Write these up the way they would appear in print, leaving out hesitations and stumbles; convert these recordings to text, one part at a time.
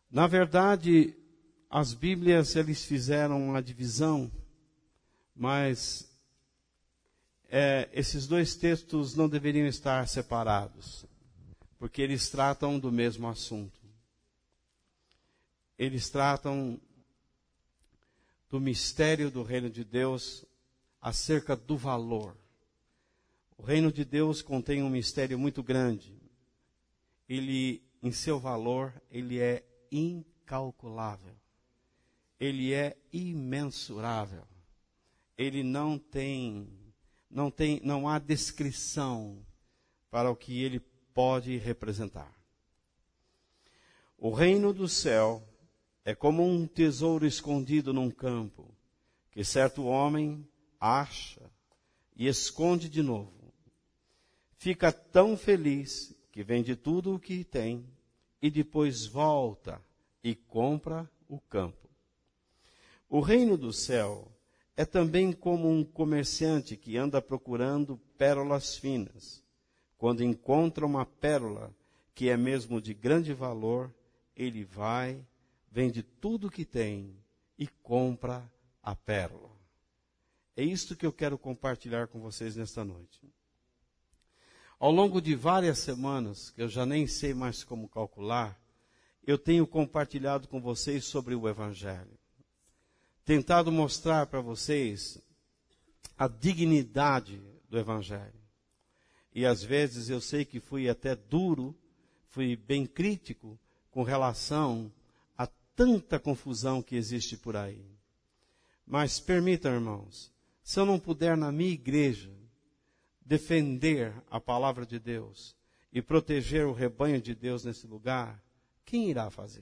Na verdade, as Bíblias, eles fizeram uma divisão, mas esses dois textos não deveriam estar separados, porque eles tratam do mesmo assunto. Eles tratam do mistério do reino de Deus acerca do valor. O reino de Deus contém um mistério muito grande. Ele, em seu valor, ele é incalculável. Ele é imensurável. Ele não há descrição para o que ele pode representar. O reino do céu é como um tesouro escondido num campo, que certo homem acha e esconde de novo. Fica tão feliz que vende tudo o que tem e depois volta e compra o campo. O reino do céu é também como um comerciante que anda procurando pérolas finas. Quando encontra uma pérola que é mesmo de grande valor, ele vai, vende tudo o que tem e compra a pérola. É isto que eu quero compartilhar com vocês nesta noite. Ao longo de várias semanas, que eu já nem sei mais como calcular, eu tenho compartilhado com vocês sobre o Evangelho. Tentado mostrar para vocês a dignidade do Evangelho. E às vezes eu sei que fui até duro, fui bem crítico com relação a tanta confusão que existe por aí. Mas permitam, irmãos, se eu não puder na minha igreja defender a palavra de Deus e proteger o rebanho de Deus nesse lugar, quem irá fazer?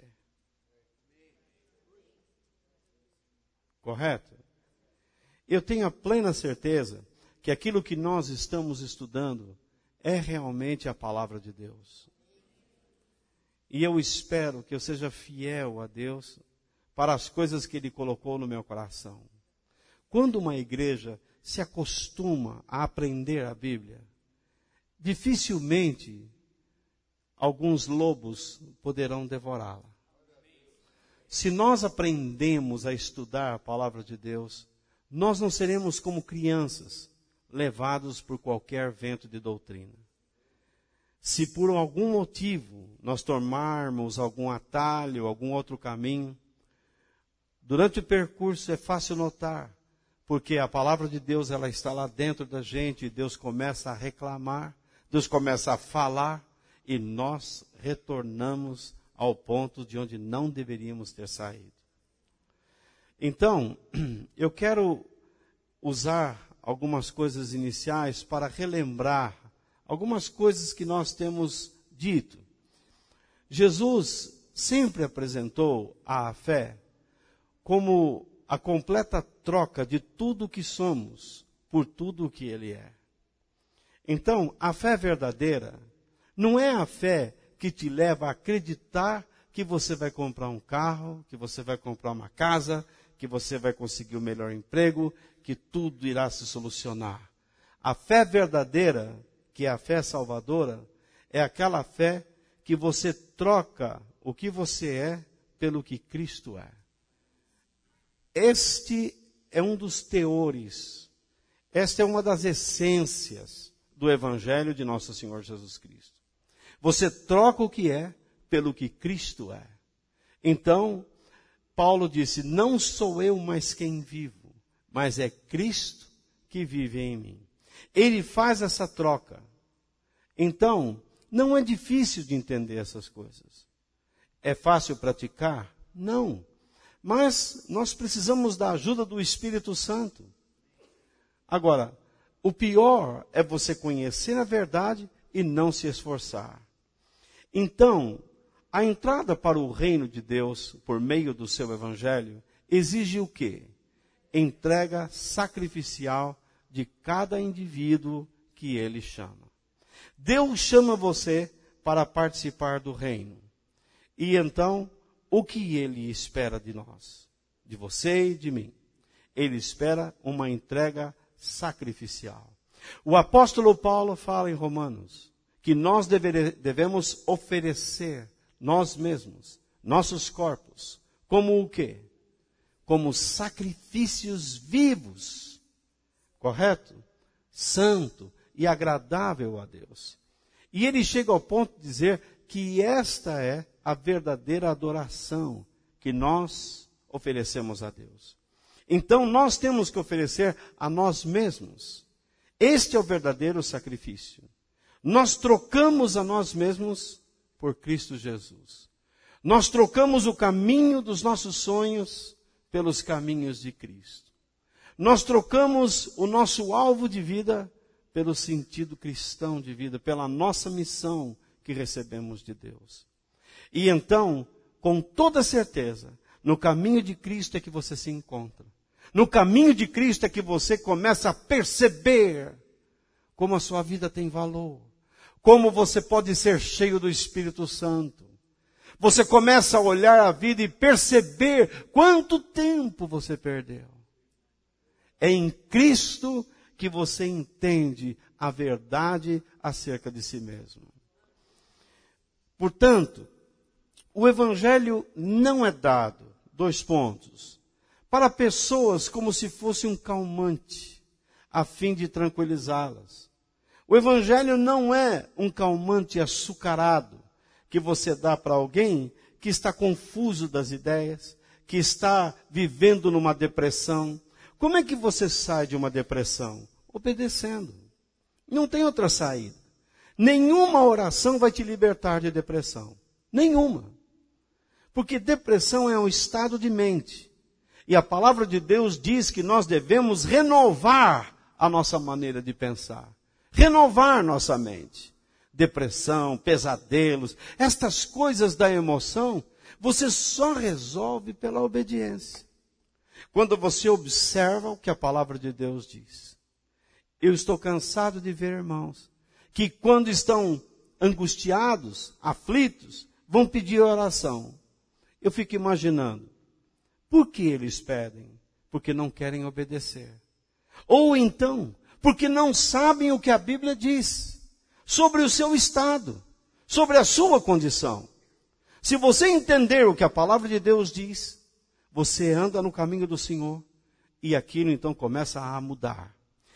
Correto? Eu tenho a plena certeza que aquilo que nós estamos estudando é realmente a palavra de Deus. E eu espero que eu seja fiel a Deus para as coisas que Ele colocou no meu coração. Quando uma igreja se acostuma a aprender a Bíblia, dificilmente alguns lobos poderão devorá-la. Se nós aprendemos a estudar a palavra de Deus, nós não seremos como crianças, levados por qualquer vento de doutrina. Se por algum motivo nós tomarmos algum atalho, algum outro caminho, durante o percurso é fácil notar, porque a palavra de Deus ela está lá dentro da gente, e Deus começa a reclamar, Deus começa a falar, e nós retornamos ao ponto de onde não deveríamos ter saído. Então, eu quero usar algumas coisas iniciais para relembrar algumas coisas que nós temos dito. Jesus sempre apresentou a fé como a completa troca de tudo o que somos por tudo o que Ele é. Então, a fé verdadeira não é a fé que te leva a acreditar que você vai comprar um carro, que você vai comprar uma casa, que você vai conseguir o melhor emprego, que tudo irá se solucionar. A fé verdadeira, que é a fé salvadora, é aquela fé que você troca o que você é pelo que Cristo é. Este é um dos teores, esta é uma das essências do Evangelho de Nosso Senhor Jesus Cristo. Você troca o que é pelo que Cristo é. Então, Paulo disse, não sou eu mais quem vivo, mas é Cristo que vive em mim. Ele faz essa troca. Então, não é difícil de entender essas coisas. É fácil praticar? Não. Mas nós precisamos da ajuda do Espírito Santo. Agora, o pior é você conhecer a verdade e não se esforçar. Então, a entrada para o reino de Deus, por meio do seu Evangelho, exige o quê? Entrega sacrificial de cada indivíduo que Ele chama. Deus chama você para participar do reino. E então, o que Ele espera de nós? De você e de mim. Ele espera uma entrega sacrificial. O apóstolo Paulo fala em Romanos que nós devemos oferecer nós mesmos, nossos corpos, como o quê? Como sacrifícios vivos, correto? Santo e agradável a Deus. E ele chega ao ponto de dizer que esta é a verdadeira adoração que nós oferecemos a Deus. Então nós temos que oferecer a nós mesmos. Este é o verdadeiro sacrifício. Nós trocamos a nós mesmos por Cristo Jesus. Nós trocamos o caminho dos nossos sonhos pelos caminhos de Cristo. Nós trocamos o nosso alvo de vida pelo sentido cristão de vida, pela nossa missão que recebemos de Deus. E então, com toda certeza, no caminho de Cristo é que você se encontra. No caminho de Cristo é que você começa a perceber como a sua vida tem valor. Como você pode ser cheio do Espírito Santo. Você começa a olhar a vida e perceber quanto tempo você perdeu. É em Cristo que você entende a verdade acerca de si mesmo. Portanto, o Evangelho não é dado, 2 pontos, para pessoas como se fosse um calmante, a fim de tranquilizá-las. O Evangelho não é um calmante açucarado que você dá para alguém que está confuso das ideias, que está vivendo numa depressão. Como é que você sai de uma depressão? Obedecendo. Não tem outra saída. Nenhuma oração vai te libertar de depressão. Nenhuma. Porque depressão é um estado de mente. E a palavra de Deus diz que nós devemos renovar a nossa maneira de pensar. Renovar nossa mente. Depressão, pesadelos, estas coisas da emoção, você só resolve pela obediência. Quando você observa o que a palavra de Deus diz. Eu estou cansado de ver irmãos que quando estão angustiados, aflitos, vão pedir oração. Eu fico imaginando, por que eles pedem? Porque não querem obedecer. Ou então, porque não sabem o que a Bíblia diz sobre o seu estado, sobre a sua condição. Se você entender o que a palavra de Deus diz, você anda no caminho do Senhor e aquilo então começa a mudar.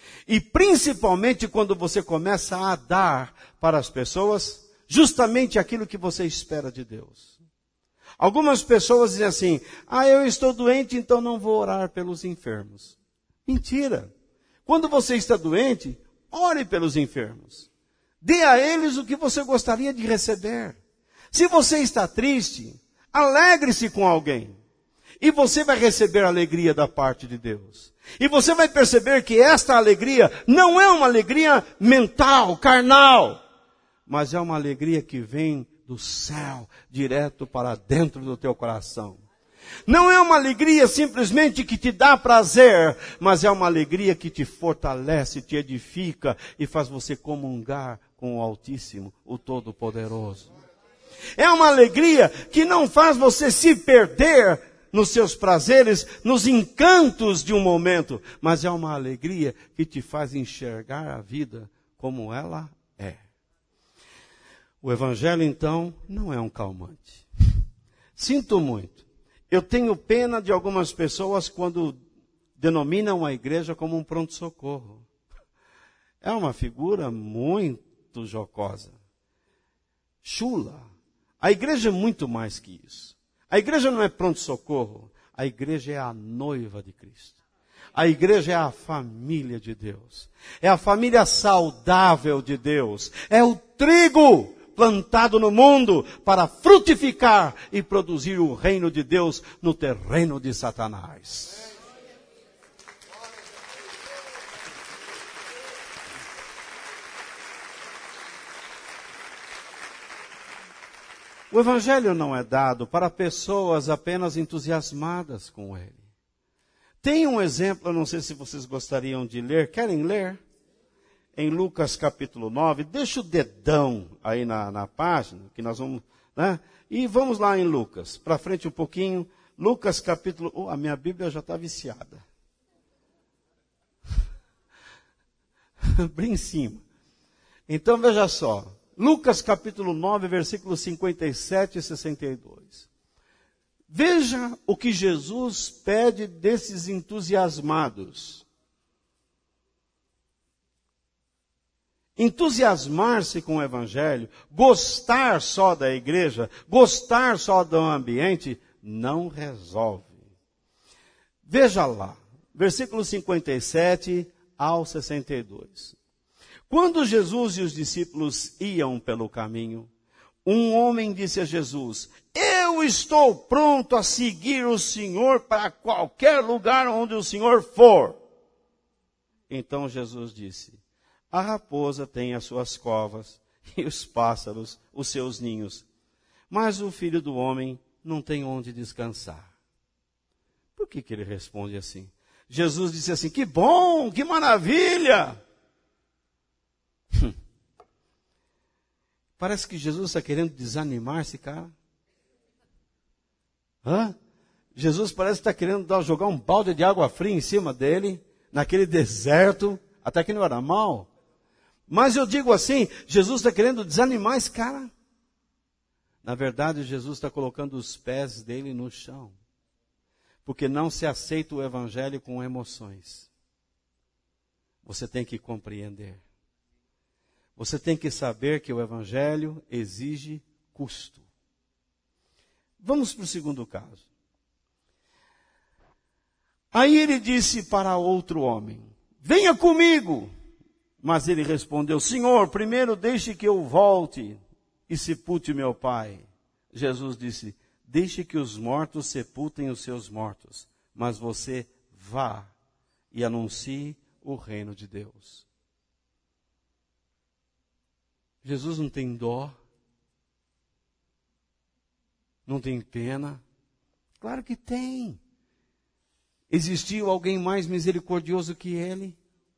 E principalmente quando você começa a dar para as pessoas justamente aquilo que você espera de Deus. Algumas pessoas dizem assim, eu estou doente, então não vou orar pelos enfermos. Mentira. Quando você está doente, ore pelos enfermos. Dê a eles o que você gostaria de receber. Se você está triste, alegre-se com alguém. E você vai receber alegria da parte de Deus. E você vai perceber que esta alegria não é uma alegria mental, carnal, mas é uma alegria que vem do céu, direto para dentro do teu coração. Não é uma alegria simplesmente que te dá prazer, mas é uma alegria que te fortalece, te edifica e faz você comungar com o Altíssimo, o Todo-Poderoso. É uma alegria que não faz você se perder nos seus prazeres, nos encantos de um momento, mas é uma alegria que te faz enxergar a vida como ela é. O Evangelho, então, não é um calmante. Sinto muito. Eu tenho pena de algumas pessoas quando denominam a igreja como um pronto-socorro. É uma figura muito jocosa. Chula. A igreja é muito mais que isso. A igreja não é pronto-socorro. A igreja é a noiva de Cristo. A igreja é a família de Deus. É a família saudável de Deus. É o trigo plantado no mundo para frutificar e produzir o reino de Deus no terreno de Satanás. O Evangelho não é dado para pessoas apenas entusiasmadas com ele. Tem um exemplo, eu não sei se vocês gostariam de ler. Querem ler? Em Lucas capítulo 9. Deixa o dedão aí na página, que nós vamos, né? E vamos lá em Lucas, para frente um pouquinho. Lucas capítulo... a minha Bíblia já está viciada. Bem em cima. Então veja só. Lucas capítulo 9, versículos 57 e 62. Veja o que Jesus pede desses entusiasmados. Entusiasmar-se com o Evangelho, gostar só da igreja, gostar só do ambiente, não resolve. Veja lá, versículos 57 ao 62. Quando Jesus e os discípulos iam pelo caminho, um homem disse a Jesus: eu estou pronto a seguir o Senhor para qualquer lugar onde o Senhor for. Então Jesus disse: a raposa tem as suas covas e os pássaros os seus ninhos, mas o Filho do Homem não tem onde descansar. Por que ele responde assim? Jesus disse assim: que bom, que maravilha! Parece que Jesus está querendo desanimar esse cara. Jesus parece que está querendo jogar um balde de água fria em cima dele, naquele deserto, até que não era mal. Mas eu digo assim, Jesus está querendo desanimar esse cara. Na verdade, Jesus está colocando os pés dele no chão. Porque não se aceita o Evangelho com emoções. Você tem que compreender. Você tem que saber que o Evangelho exige custo. Vamos para o segundo caso. Aí ele disse para outro homem: venha comigo. Mas ele respondeu: Senhor, primeiro deixe que eu volte e sepulte meu pai. Jesus disse: deixe que os mortos sepultem os seus mortos, mas você vá e anuncie o reino de Deus. Jesus não tem dó, não tem pena. Claro que tem. Existiu alguém mais misericordioso que ele?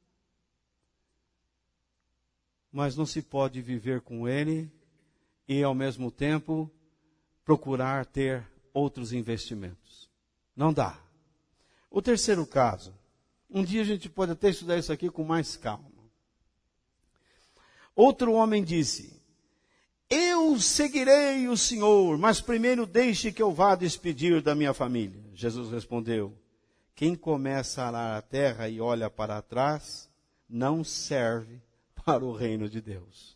Mas não se pode viver com ele e, ao mesmo tempo, procurar ter outros investimentos. Não dá. O terceiro caso. Um dia a gente pode até estudar isso aqui com mais calma. Outro homem disse: eu seguirei o Senhor, mas primeiro deixe que eu vá despedir da minha família. Jesus respondeu: quem começa a arar a terra e olha para trás, não serve para o reino de Deus.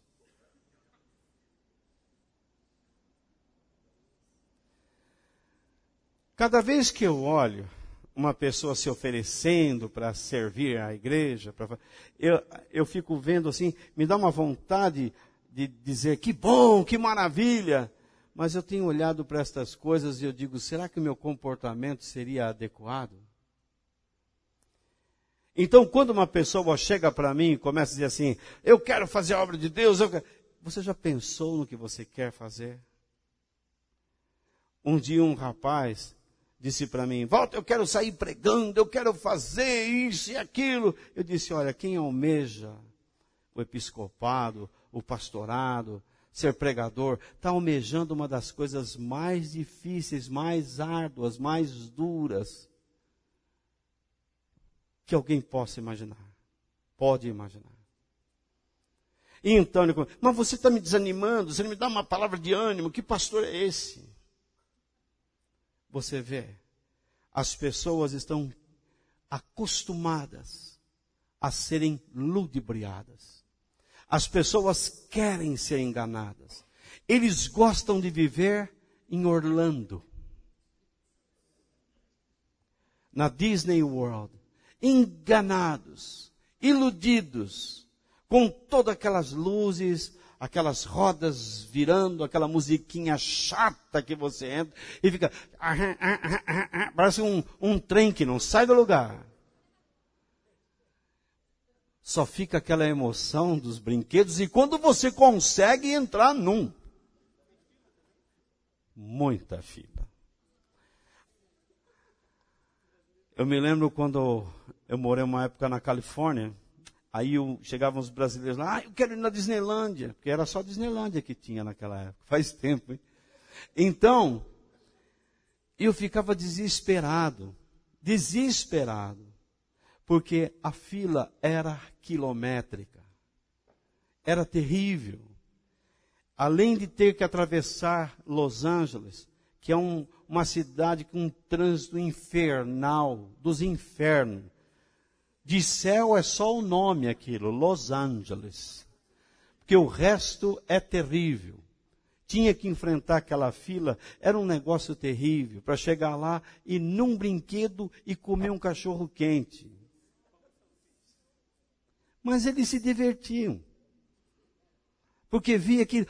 Cada vez que eu olho uma pessoa se oferecendo para servir a igreja, eu fico vendo assim, me dá uma vontade de dizer: que bom, que maravilha. Mas eu tenho olhado para estas coisas e eu digo: será que o meu comportamento seria adequado? Então, quando uma pessoa chega para mim e começa a dizer assim: eu quero fazer a obra de Deus, você já pensou no que você quer fazer? Um dia um rapaz disse para mim: Walter, eu quero sair pregando, eu quero fazer isso e aquilo. Eu disse: olha, quem almeja o episcopado, o pastorado, ser pregador, está almejando uma das coisas mais difíceis, mais árduas, mais duras que alguém possa imaginar. Pode imaginar. E então ele falou: mas você está me desanimando, você não me dá uma palavra de ânimo, que pastor é esse? Você vê, as pessoas estão acostumadas a serem ludibriadas. As pessoas querem ser enganadas. Eles gostam de viver em Orlando, na Disney World, enganados, iludidos, com todas aquelas luzes, aquelas rodas virando, aquela musiquinha chata que você entra e fica, parece um trem que não sai do lugar. Só fica aquela emoção dos brinquedos e quando você consegue entrar num, muita fila. Eu me lembro quando eu morei uma época na Califórnia. Aí chegavam os brasileiros lá: eu quero ir na Disneylândia, porque era só Disneylândia que tinha naquela época, faz tempo, hein? Então, eu ficava desesperado, porque a fila era quilométrica, era terrível. Além de ter que atravessar Los Angeles, que é uma cidade com um trânsito infernal, dos infernos. De céu é só o nome aquilo, Los Angeles. Porque o resto é terrível. Tinha que enfrentar aquela fila, era um negócio terrível, para chegar lá e num brinquedo e comer um cachorro quente. Mas eles se divertiam. Porque via aquilo.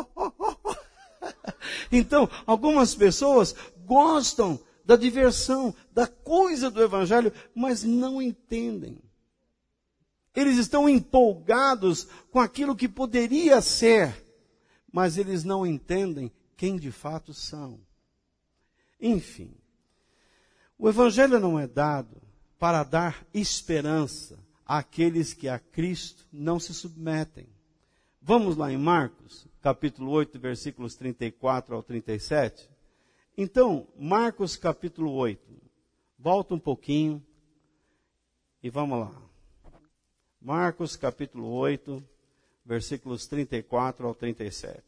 Então, algumas pessoas gostam da diversão, da coisa do Evangelho, mas não entendem. Eles estão empolgados com aquilo que poderia ser, mas eles não entendem quem de fato são. Enfim, o Evangelho não é dado para dar esperança àqueles que a Cristo não se submetem. Vamos lá em Marcos, capítulo 8, versículos 34 ao 37. Então, Marcos capítulo 8, volta um pouquinho e vamos lá. Marcos capítulo 8, versículos 34 ao 37.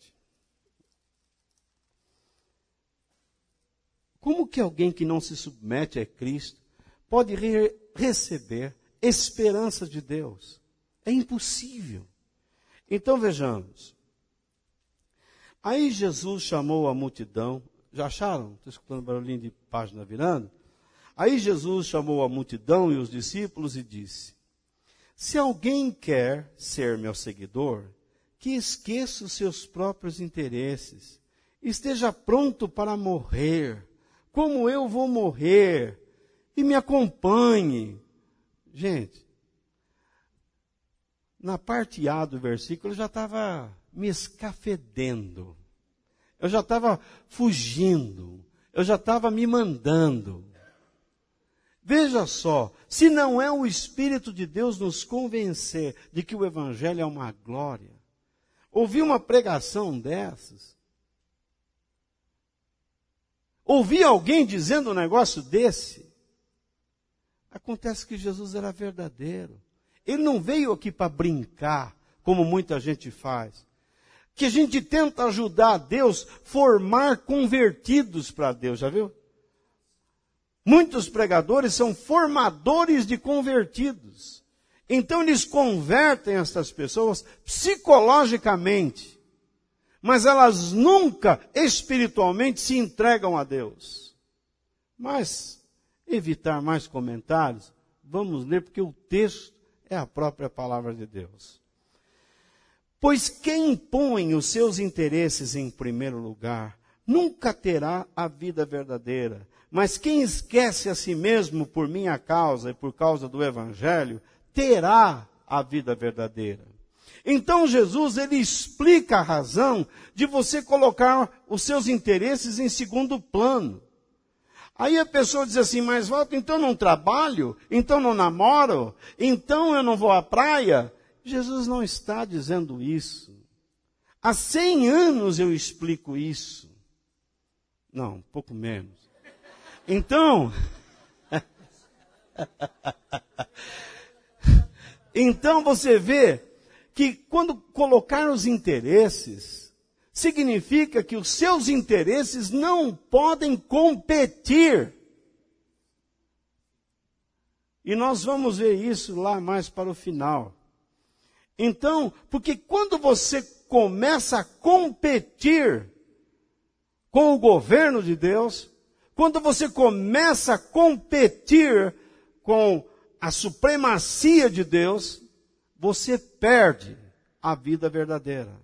Como que alguém que não se submete a Cristo pode receber esperança de Deus? É impossível. Então vejamos. Aí Jesus chamou a multidão. Já acharam? Estou escutando barulhinho de página virando. Aí Jesus chamou a multidão e os discípulos e disse: se alguém quer ser meu seguidor, que esqueça os seus próprios interesses, esteja pronto para morrer, como eu vou morrer, e me acompanhe. Gente, na parte A do versículo eu já estava me escafedendo, eu já estava fugindo, eu já estava me mandando. Veja só, se não é o Espírito de Deus nos convencer de que o Evangelho é uma glória, ouvir uma pregação dessas, ouvir alguém dizendo um negócio desse, acontece que Jesus era verdadeiro. Ele não veio aqui para brincar, como muita gente faz. Que a gente tenta ajudar a Deus, formar convertidos para Deus, já viu? Muitos pregadores são formadores de convertidos. Então eles convertem essas pessoas psicologicamente, mas elas nunca espiritualmente se entregam a Deus. Mas, evitar mais comentários, vamos ler porque o texto é a própria palavra de Deus. Pois quem põe os seus interesses em primeiro lugar, nunca terá a vida verdadeira. Mas quem esquece a si mesmo por minha causa e por causa do Evangelho, terá a vida verdadeira. Então Jesus, ele explica a razão de você colocar os seus interesses em segundo plano. Aí a pessoa diz assim, mas Walter, então não trabalho? Então não namoro? Então eu não vou à praia? Jesus não está dizendo isso. Há 100 anos eu explico isso. Não, um pouco menos. Então, então você vê que quando colocar os interesses, significa que os seus interesses não podem competir. E nós vamos ver isso lá mais para o final. Então, porque quando você começa a competir com o governo de Deus, quando você começa a competir com a supremacia de Deus, você perde a vida verdadeira.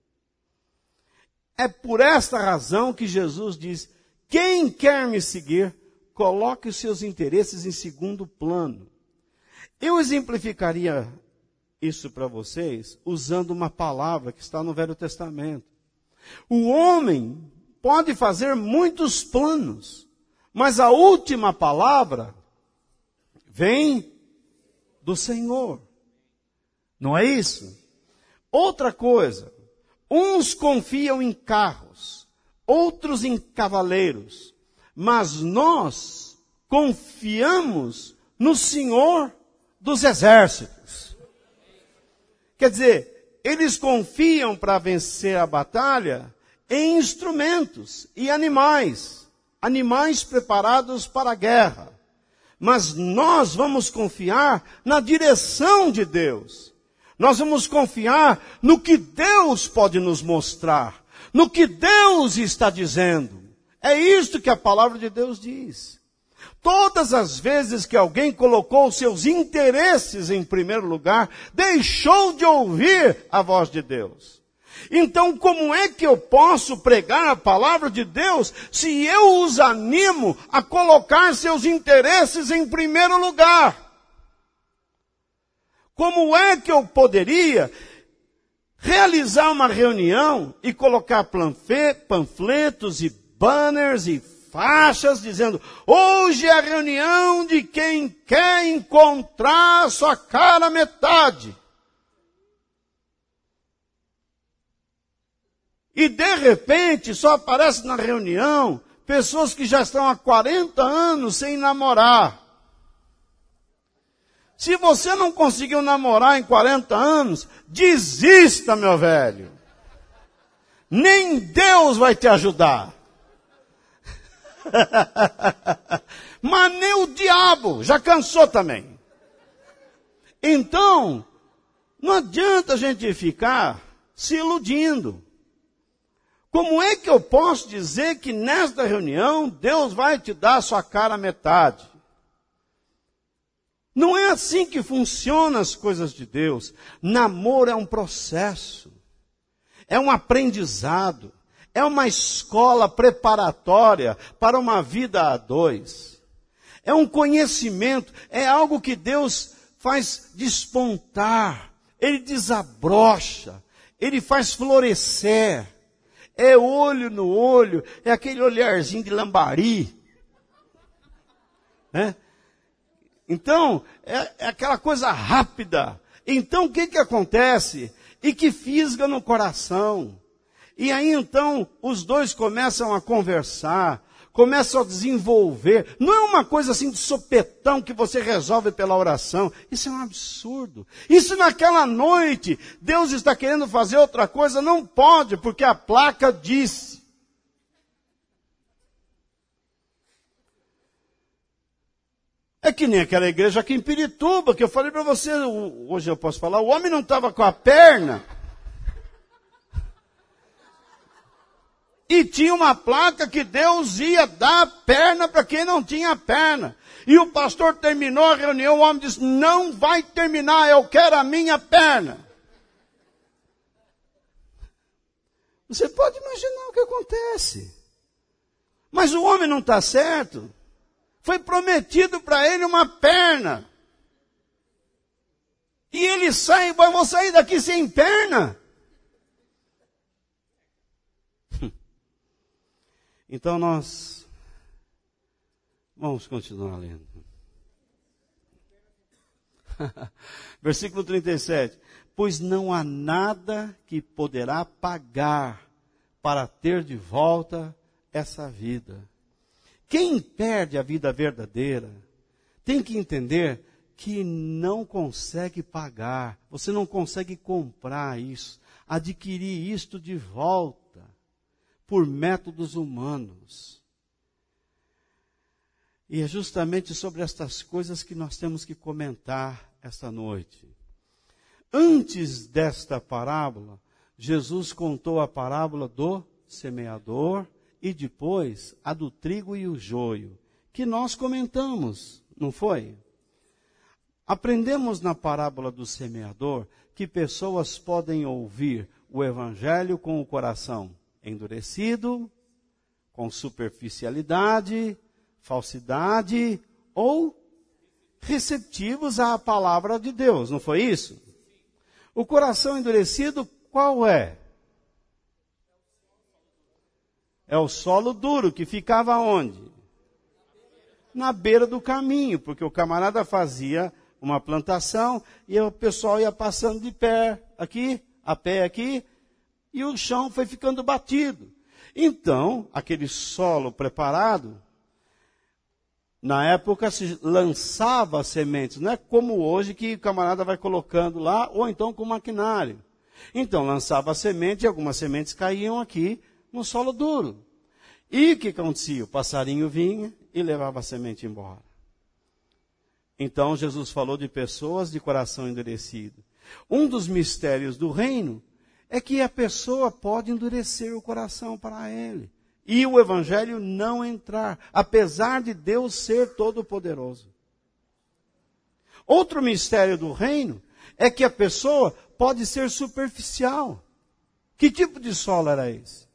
É por esta razão que Jesus diz, quem quer me seguir, coloque os seus interesses em segundo plano. Eu exemplificaria isso para vocês usando uma palavra que está no Velho Testamento. O homem pode fazer muitos planos, mas a última palavra vem do Senhor. Não é isso? Outra coisa, uns confiam em carros, outros em cavaleiros, mas nós confiamos no Senhor dos Exércitos. Quer dizer, eles confiam para vencer a batalha em instrumentos e animais preparados para a guerra. Mas nós vamos confiar na direção de Deus. Nós vamos confiar no que Deus pode nos mostrar, no que Deus está dizendo. É isto que a palavra de Deus diz. Todas as vezes que alguém colocou seus interesses em primeiro lugar, deixou de ouvir a voz de Deus. Então, como é que eu posso pregar a palavra de Deus se eu os animo a colocar seus interesses em primeiro lugar? Como é que eu poderia realizar uma reunião e colocar panfletos e banners e faixas dizendo: hoje é a reunião de quem quer encontrar sua cara metade? E de repente só aparece na reunião pessoas que já estão há 40 anos sem namorar. Se você não conseguiu namorar em 40 anos, desista, meu velho. Nem Deus vai te ajudar. Mas nem o diabo, já cansou também. Então, não adianta a gente ficar se iludindo. Como é que eu posso dizer que nesta reunião Deus vai te dar a sua cara metade? Não é assim que funcionam as coisas de Deus. Namoro é um processo, é um aprendizado, é uma escola preparatória para uma vida a dois. É um conhecimento, é algo que Deus faz despontar, Ele desabrocha, Ele faz florescer. É olho no olho, é aquele olharzinho de lambari. Né? Então, é aquela coisa rápida. Então, o que acontece? E que fisga no coração. E aí, então, os dois começam a conversar, começam a desenvolver. Não é uma coisa assim de sopetão que você resolve pela oração. Isso é um absurdo. E se naquela noite Deus está querendo fazer outra coisa, não pode, porque a placa disse. É que nem aquela igreja aqui em Pirituba, que eu falei para você, hoje eu posso falar, o homem não estava com a perna. E tinha uma placa que Deus ia dar perna para quem não tinha perna. E o pastor terminou a reunião, o homem disse: não vai terminar, eu quero a minha perna. Você pode imaginar o que acontece. Mas o homem não está certo. Foi prometido para ele uma perna. E ele sai, vou sair daqui sem perna. Então nós vamos continuar lendo. Versículo 37. Pois não há nada que poderá pagar para ter de volta essa vida. Quem perde a vida verdadeira tem que entender que não consegue pagar. Você não consegue comprar isso, adquirir isto de volta por métodos humanos. E é justamente sobre estas coisas que nós temos que comentar esta noite. Antes desta parábola, Jesus contou a parábola do semeador e depois a do trigo e o joio, que nós comentamos, não foi? Aprendemos na parábola do semeador que pessoas podem ouvir o evangelho com o coração endurecido, com superficialidade, falsidade, ou receptivos à palavra de Deus, não foi isso? O coração endurecido, qual é? É o solo duro, que ficava onde? Na beira do caminho, porque o camarada fazia uma plantação e o pessoal ia passando de pé aqui, a pé aqui, e o chão foi ficando batido. Então, aquele solo preparado, na época se lançava sementes, não é como hoje que o camarada vai colocando lá, ou então com maquinário. Então, lançava a semente e algumas sementes caíam aqui, no solo duro. E o que acontecia? O passarinho vinha e levava a semente embora. Então Jesus falou de pessoas de coração endurecido. Um dos mistérios do reino é que a pessoa pode endurecer o coração para ele. E o evangelho não entrar, apesar de Deus ser todo-poderoso. Outro mistério do reino é que a pessoa pode ser superficial. Que tipo de solo era esse?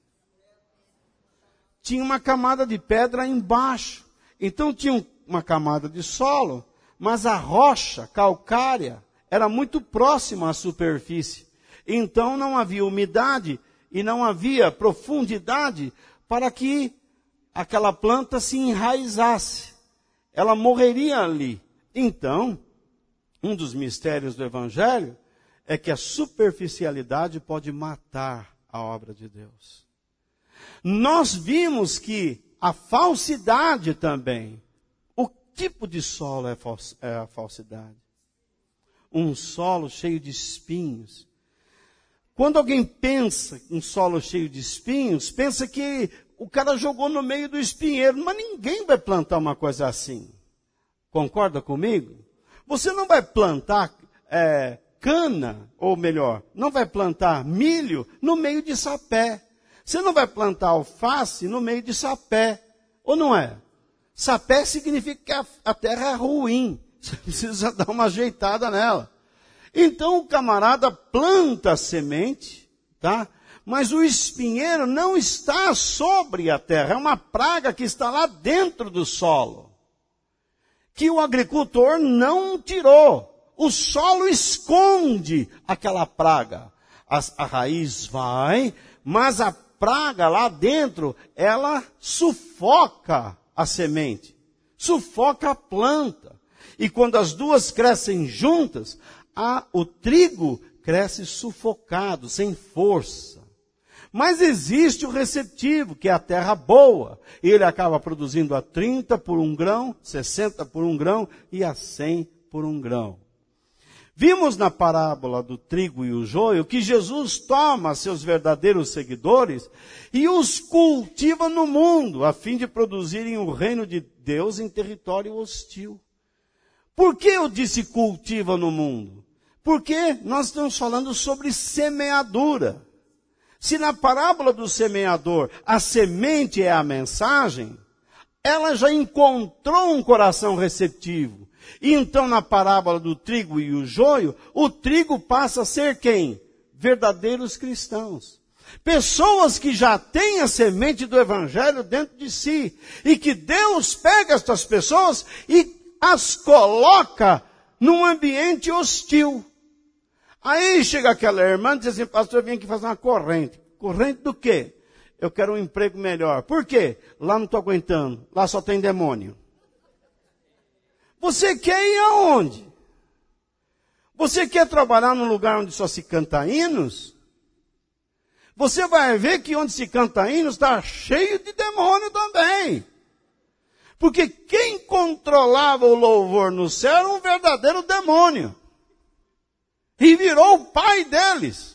Tinha uma camada de pedra embaixo. Então tinha uma camada de solo, mas a rocha calcária era muito próxima à superfície. Então não havia umidade e não havia profundidade para que aquela planta se enraizasse. Ela morreria ali. Então, um dos mistérios do Evangelho é que a superficialidade pode matar a obra de Deus. Nós vimos que a falsidade também, o tipo de solo é a falsidade. Um solo cheio de espinhos. Quando alguém pensa em solo cheio de espinhos, pensa que o cara jogou no meio do espinheiro, mas ninguém vai plantar uma coisa assim. Concorda comigo? Você não vai plantar cana, ou melhor, não vai plantar milho no meio de sapé. Você não vai plantar alface no meio de sapé, ou não é? Sapé significa que a terra é ruim, você precisa dar uma ajeitada nela. Então o camarada planta a semente, tá? Mas o espinheiro não está sobre a terra, é uma praga que está lá dentro do solo, que o agricultor não tirou. O solo esconde aquela praga. A raiz vai, mas a praga lá dentro, ela sufoca a semente, sufoca a planta. E quando as duas crescem juntas, o trigo cresce sufocado, sem força. Mas existe o receptivo, que é a terra boa. E ele acaba produzindo a 30 por 1 grão, 60 por 1 grão e a 100 por 1 grão. Vimos na parábola do trigo e o joio que Jesus toma seus verdadeiros seguidores e os cultiva no mundo, a fim de produzirem o reino de Deus em território hostil. Por que eu disse cultiva no mundo? Porque nós estamos falando sobre semeadura. Se na parábola do semeador a semente é a mensagem, ela já encontrou um coração receptivo. E então na parábola do trigo e o joio, o trigo passa a ser quem? Verdadeiros cristãos. Pessoas que já têm a semente do evangelho dentro de si. E que Deus pega estas pessoas e as coloca num ambiente hostil. Aí chega aquela irmã e diz assim, pastor, eu vim aqui fazer uma corrente. Corrente do quê? Eu quero um emprego melhor. Por quê? Lá não estou aguentando. Lá só tem demônio. Você quer ir aonde? Você quer trabalhar num lugar onde só se canta hinos? Você vai ver que onde se canta hinos está cheio de demônio também. Porque quem controlava o louvor no céu era um verdadeiro demônio. E virou o pai deles.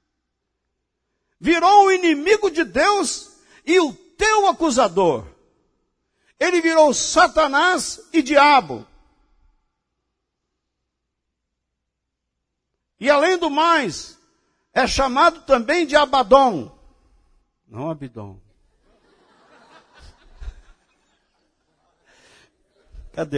Virou o inimigo de Deus e o teu acusador. Ele virou Satanás e diabo. E além do mais, é chamado também de Abaddon. Não Abidom. Cadê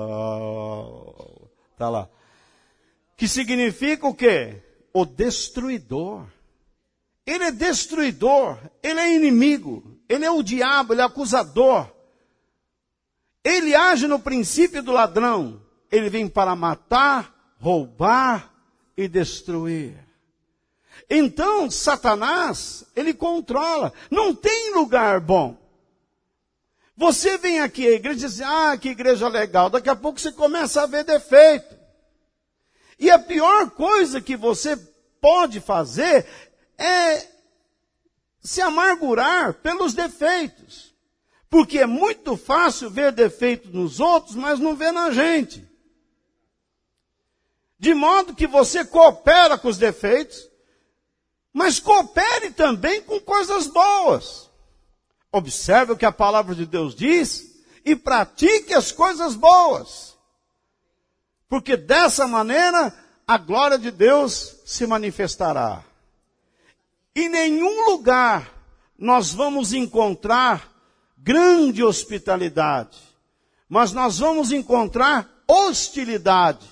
tá lá. Que significa o quê? O destruidor. Ele é destruidor, ele é inimigo, ele é o diabo, ele é acusador. Ele age no princípio do ladrão. Ele vem para matar, roubar e destruir. Então, Satanás, ele controla. Não tem lugar bom. Você vem aqui à igreja e diz, que igreja legal. Daqui a pouco você começa a ver defeito. E a pior coisa que você pode fazer é se amargurar pelos defeitos. Porque é muito fácil ver defeito nos outros, mas não ver na gente. De modo que você coopera com os defeitos, Mas coopere também com coisas boas. Observe o que a palavra de Deus diz e pratique as coisas boas. Porque dessa maneira a glória de Deus se manifestará. Em nenhum lugar nós vamos encontrar grande hospitalidade, mas nós vamos encontrar hostilidade.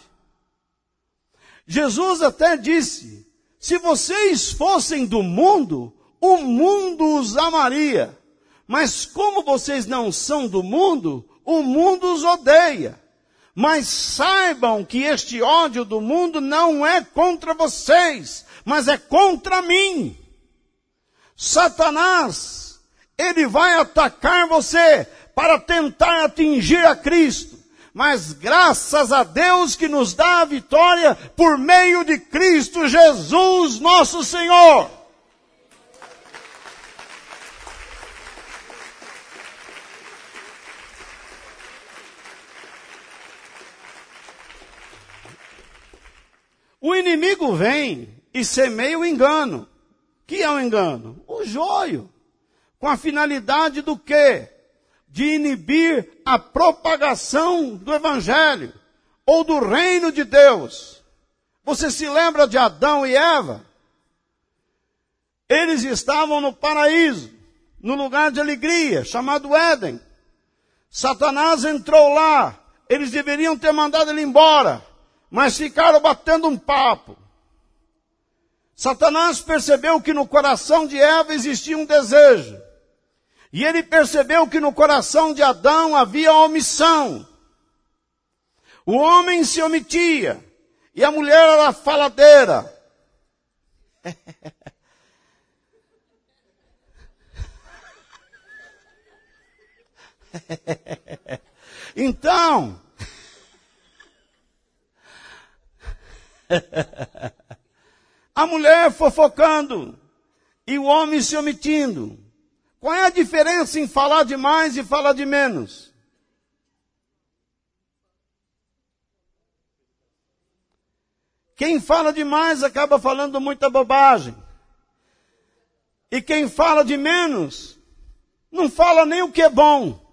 Jesus até disse, se vocês fossem do mundo, o mundo os amaria. Mas como vocês não são do mundo, o mundo os odeia. Mas saibam que este ódio do mundo não é contra vocês, mas é contra mim. Satanás, ele vai atacar você para tentar atingir a Cristo. Mas graças a Deus que nos dá a vitória por meio de Cristo Jesus, nosso Senhor. O inimigo vem e semeia o engano. Que é o engano? O joio. Com a finalidade do quê? De inibir a propagação do Evangelho ou do reino de Deus. Você se lembra de Adão e Eva? Eles estavam no paraíso, no lugar de alegria, chamado Éden. Satanás entrou lá. Eles deveriam ter mandado ele embora, mas ficaram batendo um papo. Satanás percebeu que no coração de Eva existia um desejo. E ele percebeu que no coração de Adão havia omissão. O homem se omitia. E a mulher era faladeira. Então, a mulher fofocando e o homem se omitindo. Qual é a diferença em falar de mais e falar de menos? Quem fala demais acaba falando muita bobagem. E quem fala de menos, não fala nem o que é bom.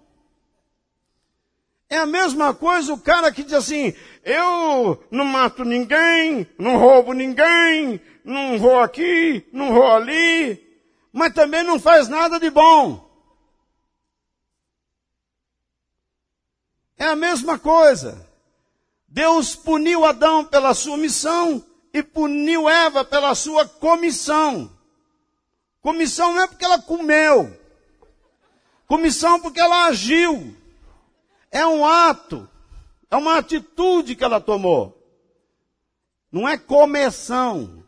É a mesma coisa o cara que diz assim, eu não mato ninguém, não roubo ninguém, não vou aqui, não vou ali, mas também não faz nada de bom. É a mesma coisa. Deus puniu Adão pela sua omissão e puniu Eva pela sua comissão. Comissão não é porque ela comeu. Comissão porque ela agiu. É um ato. É uma atitude que ela tomou. Não é começão.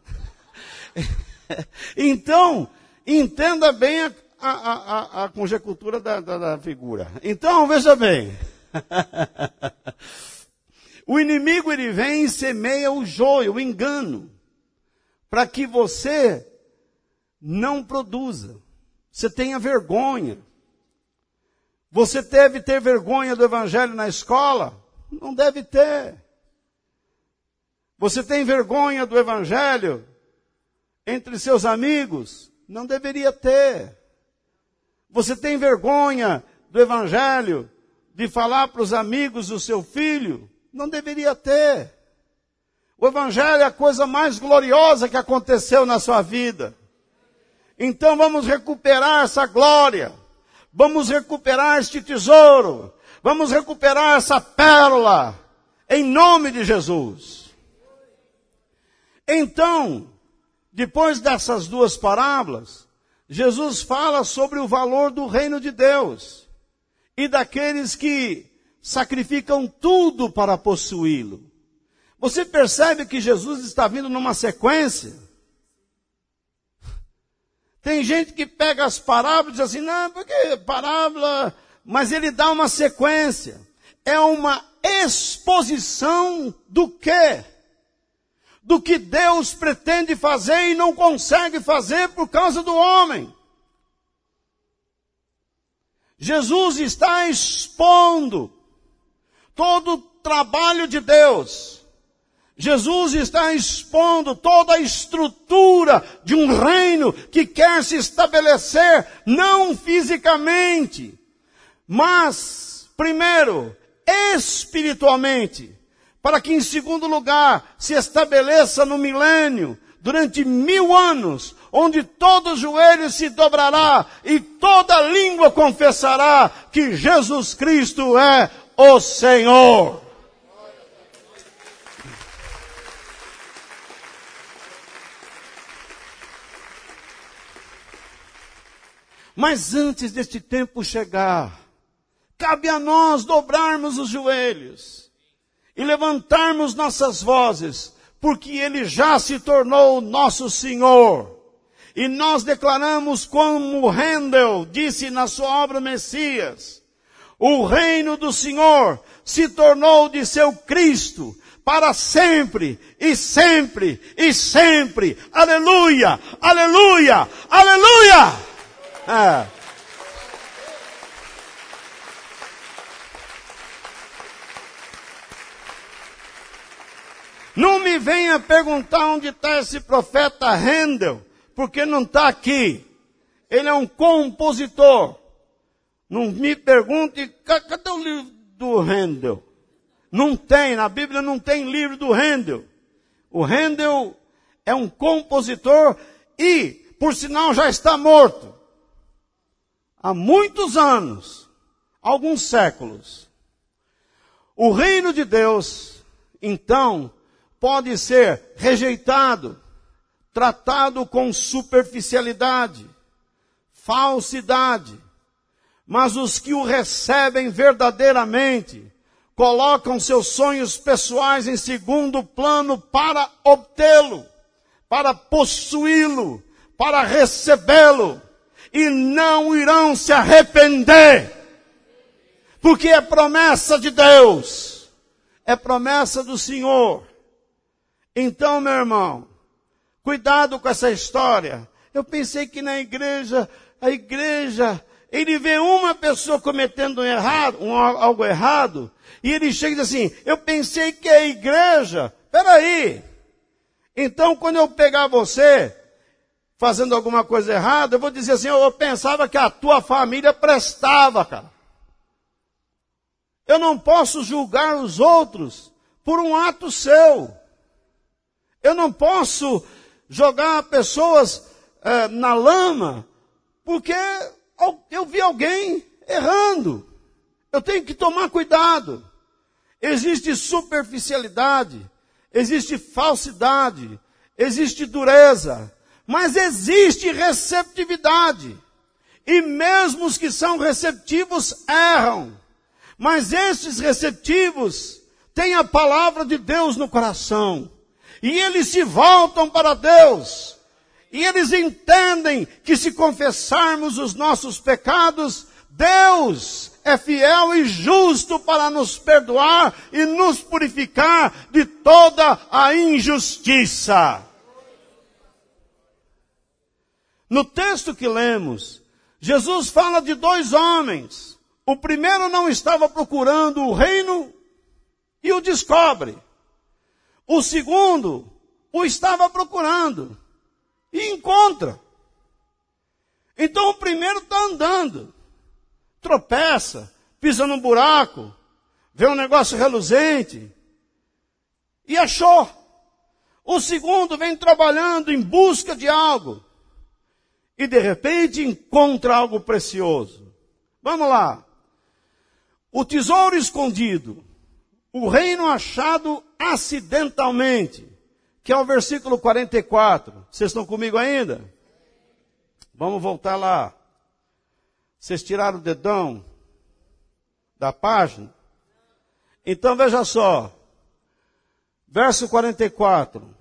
Então, entenda bem a conjectura da figura. Então, veja bem. O inimigo, ele vem e semeia o joio, o engano, para que você não produza. Você tenha vergonha. Você deve ter vergonha do evangelho na escola? Não deve ter. Você tem vergonha do evangelho entre seus amigos? Não deveria ter. Você tem vergonha do evangelho de falar para os amigos do seu filho? Não deveria ter. O evangelho é a coisa mais gloriosa que aconteceu na sua vida. Então vamos recuperar essa glória. Vamos recuperar este tesouro. Vamos recuperar essa pérola. Em nome de Jesus. Então, depois dessas duas parábolas, Jesus fala sobre o valor do reino de Deus. E daqueles que sacrificam tudo para possuí-lo. Você percebe que Jesus está vindo numa sequência? Tem gente que pega as parábolas e diz assim, não, porque parábola... Mas ele dá uma sequência. É uma exposição do quê? Do que Deus pretende fazer e não consegue fazer por causa do homem. Jesus está expondo todo o trabalho de Deus. Jesus está expondo toda a estrutura de um reino que quer se estabelecer, não fisicamente, mas, primeiro, espiritualmente, para que, em segundo lugar, se estabeleça no milênio, durante 1000 anos, onde todo joelho se dobrará e toda língua confessará que Jesus Cristo é o Senhor. Mas antes deste tempo chegar, cabe a nós dobrarmos os joelhos e levantarmos nossas vozes, porque Ele já se tornou nosso Senhor. E nós declaramos, como Handel disse na sua obra Messias, o reino do Senhor se tornou de seu Cristo para sempre e sempre e sempre. Aleluia, aleluia, aleluia! Não me venha perguntar onde está esse profeta Handel, porque não está aqui. Ele é um compositor. Não me pergunte, cadê o livro do Handel? Não tem, na Bíblia não tem livro do Handel. O Handel é um compositor e, por sinal, já está morto. Há muitos anos, alguns séculos. O reino de Deus, então, pode ser rejeitado, tratado com superficialidade, falsidade. Mas os que o recebem verdadeiramente, colocam seus sonhos pessoais em segundo plano para obtê-lo, para possuí-lo, para recebê-lo. E não irão se arrepender. Porque é promessa de Deus. É promessa do Senhor. Então, meu irmão, cuidado com essa história. Eu pensei que na igreja, ele vê uma pessoa cometendo algo errado, e ele chega e diz assim, eu pensei que a igreja, peraí. Então, quando eu pegar você fazendo alguma coisa errada, eu vou dizer assim, eu pensava que a tua família prestava, cara. Eu não posso julgar os outros por um ato seu. Eu não posso jogar pessoas na lama, porque eu vi alguém errando. Eu tenho que tomar cuidado. Existe superficialidade, existe falsidade, existe dureza, mas existe receptividade. E mesmo os que são receptivos erram. Mas esses receptivos têm a palavra de Deus no coração. E eles se voltam para Deus. E eles entendem que se confessarmos os nossos pecados, Deus é fiel e justo para nos perdoar e nos purificar de toda a injustiça. No texto que lemos, Jesus fala de 2 homens. O primeiro não estava procurando o reino e o descobre. O segundo o estava procurando e encontra. Então o primeiro está andando, tropeça, pisa num buraco, vê um negócio reluzente e achou. O segundo vem trabalhando em busca de algo e de repente encontra algo precioso. Vamos lá. O tesouro escondido, o reino achado acidentalmente, que é o versículo 44. Vocês estão comigo ainda? Vamos voltar lá. Vocês tiraram o dedão da página? Então veja só. Verso 44.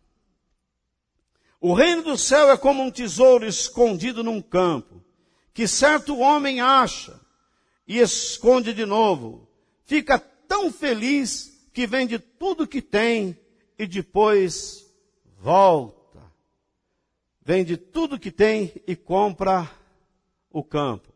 O reino do céu é como um tesouro escondido num campo, que certo homem acha e esconde de novo. Fica tão feliz que vende tudo que tem e depois volta. Vende tudo que tem e compra o campo.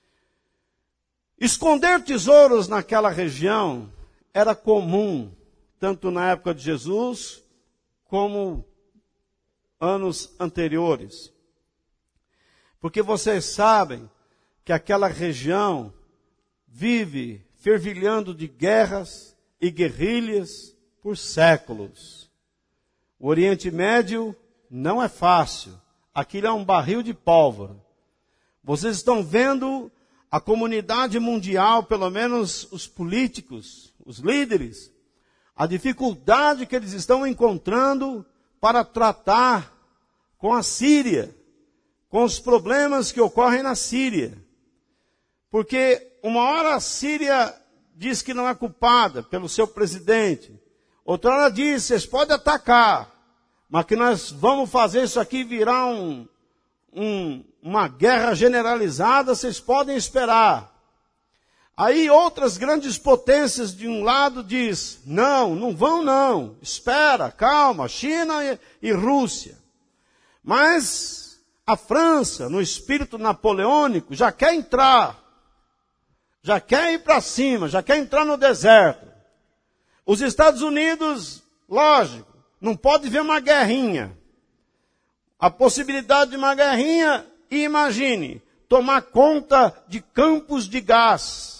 Esconder tesouros naquela região era comum. tanto na época de Jesus, como anos anteriores. Porque vocês sabem que aquela região vive fervilhando de guerras e guerrilhas por séculos. O Oriente Médio não é fácil. Aquilo é um barril de pólvora. Vocês estão vendo a comunidade mundial, pelo menos os políticos, os líderes, a dificuldade que eles estão encontrando para tratar com a Síria, com os problemas que ocorrem na Síria. Porque uma hora a Síria diz que não é culpada pelo seu presidente. Outra hora diz, vocês podem atacar, mas que nós vamos fazer isso aqui virar uma guerra generalizada, vocês podem esperar. Aí outras grandes potências de um lado diz, não vão não, espera, calma, China e Rússia. Mas a França, no espírito napoleônico, já quer entrar, já quer ir para cima, já quer entrar no deserto. Os Estados Unidos, lógico, não pode ver uma guerrinha. A possibilidade de uma guerrinha, e imagine, tomar conta de campos de gás.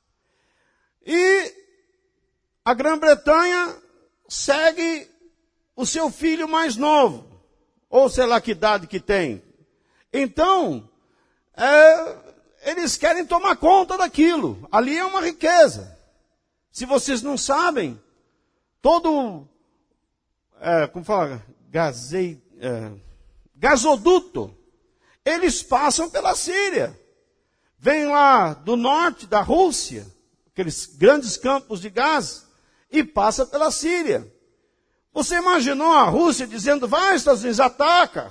E a Grã-Bretanha segue o seu filho mais novo, ou sei lá que idade que tem. Então, eles querem tomar conta daquilo. Ali é uma riqueza. Se vocês não sabem, todo, como fala, gasoduto, eles passam pela Síria. Vêm lá do norte da Rússia, aqueles grandes campos de gás, e passa pela Síria. Você imaginou a Rússia dizendo, vai, Estados Unidos, ataca.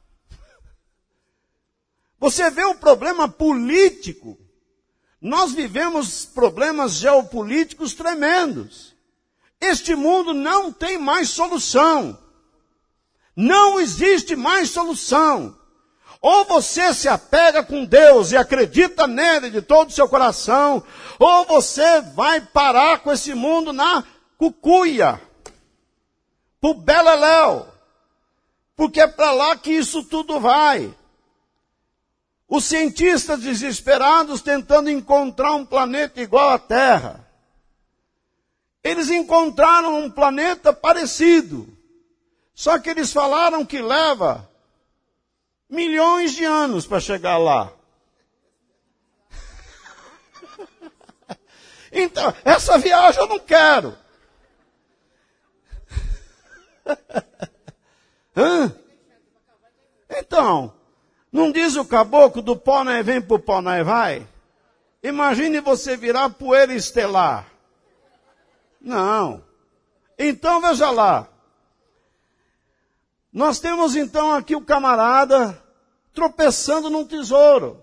Você vê o problema político. Nós vivemos problemas geopolíticos tremendos. Este mundo não tem mais solução. Não existe mais solução. Ou você se apega com Deus e acredita nele de todo o seu coração, ou você vai parar com esse mundo na cucuia, pro beleléu, porque é para lá que isso tudo vai. Os cientistas desesperados tentando encontrar um planeta igual à Terra. Eles encontraram um planeta parecido, só que eles falaram que leva milhões de anos para chegar lá. Então, essa viagem eu não quero. Então, não diz o caboclo, do pó nós vem pro pó nós vai? Imagine você virar poeira estelar. Não. Então, veja lá. Nós temos então aqui o camarada tropeçando num tesouro.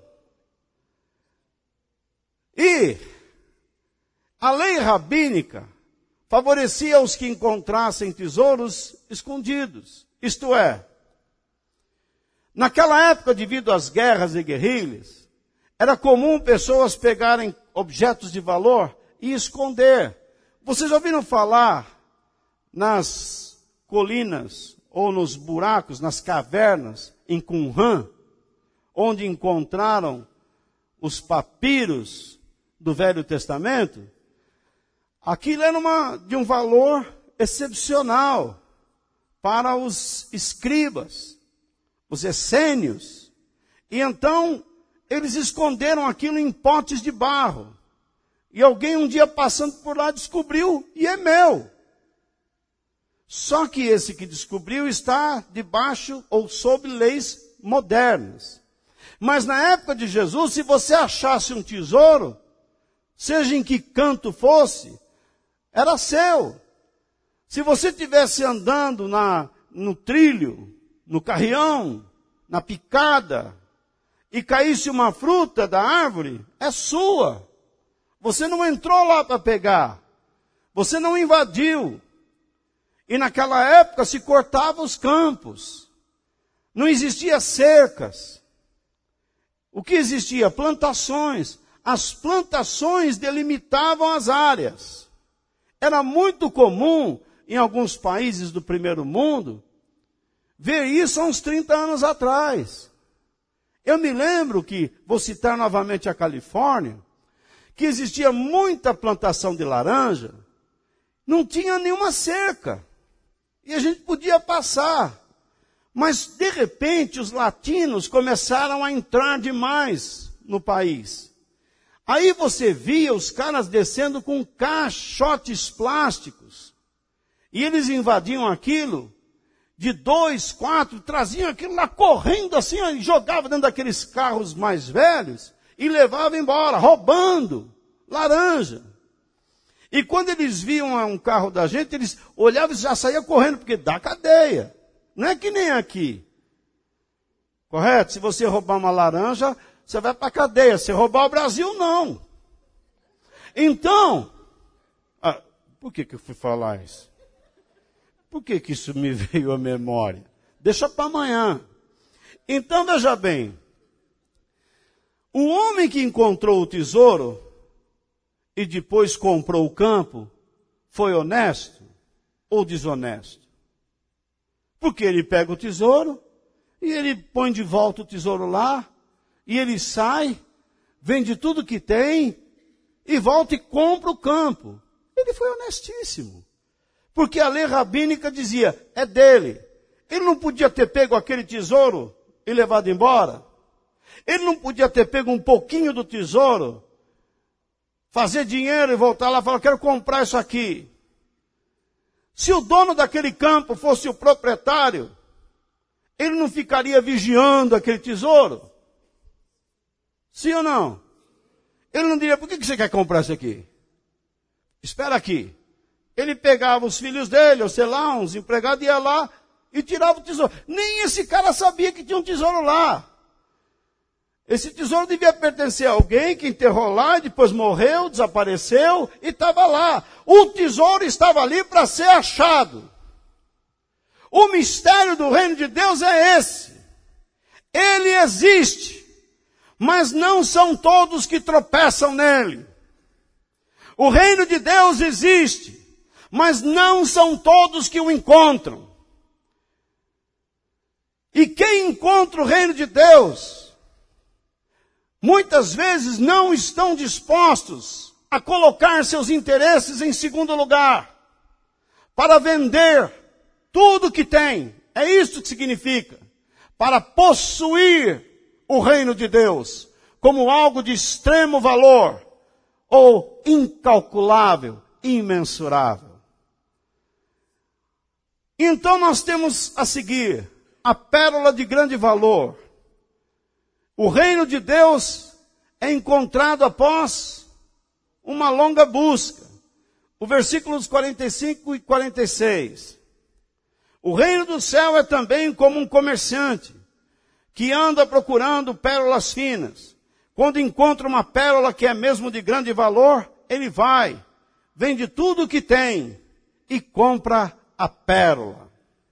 E a lei rabínica favorecia os que encontrassem tesouros escondidos. Isto é, naquela época, devido às guerras e guerrilhas, era comum pessoas pegarem objetos de valor e esconder. Vocês já ouviram falar nas colinas ou nos buracos, nas cavernas em Qumran, onde encontraram os papiros do Velho Testamento? Aquilo era de um valor excepcional para os escribas, os essênios. E então, eles esconderam aquilo em potes de barro. E alguém um dia passando por lá descobriu, e é meu. Só que esse que descobriu está debaixo ou sob leis modernas. Mas na época de Jesus, se você achasse um tesouro, seja em que canto fosse, era seu. Se você estivesse andando no trilho, no carrião, na picada, e caísse uma fruta da árvore, é sua. Você não entrou lá para pegar. Você não invadiu. E naquela época se cortavam os campos. Não existia cercas. O que existia? Plantações. As plantações delimitavam as áreas. Era muito comum, em alguns países do primeiro mundo, ver isso há uns 30 anos atrás. Eu me lembro que, vou citar novamente a Califórnia, que existia muita plantação de laranja, não tinha nenhuma cerca. E a gente podia passar. Mas, de repente, os latinos começaram a entrar demais no país. Aí você via os caras descendo com caixotes plásticos. E eles invadiam aquilo de 2, 4, traziam aquilo lá correndo assim, e jogavam dentro daqueles carros mais velhos e levavam embora, roubando laranja. E quando eles viam um carro da gente, eles olhavam e já saíam correndo, porque dá cadeia. Não é que nem aqui. Correto? Se você roubar uma laranja, você vai para a cadeia. Se roubar o Brasil, não. Então, por que eu fui falar isso? Por que isso me veio à memória? Deixa para amanhã. Então, veja bem. O homem que encontrou o tesouro e depois comprou o campo, foi honesto ou desonesto? Porque ele pega o tesouro e ele põe de volta o tesouro lá, e ele sai, vende tudo que tem, e volta e compra o campo. Ele foi honestíssimo. Porque a lei rabínica dizia, é dele. Ele não podia ter pego aquele tesouro e levado embora. Ele não podia ter pego um pouquinho do tesouro, fazer dinheiro e voltar lá e falar, quero comprar isso aqui. Se o dono daquele campo fosse o proprietário, ele não ficaria vigiando aquele tesouro? Sim ou não? Ele não diria, por que você quer comprar isso aqui? Espera aqui. Ele pegava os filhos dele, ou sei lá, uns empregados, ia lá e tirava o tesouro. Nem esse cara sabia que tinha um tesouro lá. Esse tesouro devia pertencer a alguém que enterrou lá, depois morreu, desapareceu e estava lá. O tesouro estava ali para ser achado. O mistério do reino de Deus é esse. Ele existe, mas não são todos que tropeçam nele. O reino de Deus existe, mas não são todos que o encontram. E quem encontra o reino de Deus, muitas vezes não estão dispostos a colocar seus interesses em segundo lugar, para vender tudo que tem. É isso que significa. Para possuir o reino de Deus como algo de extremo valor ou incalculável, imensurável. Então nós temos a seguir a pérola de grande valor. O reino de Deus é encontrado após uma longa busca. O versículos 45 e 46. O reino do céu é também como um comerciante que anda procurando pérolas finas. Quando encontra uma pérola que é mesmo de grande valor, ele vai, vende tudo o que tem e compra a pérola.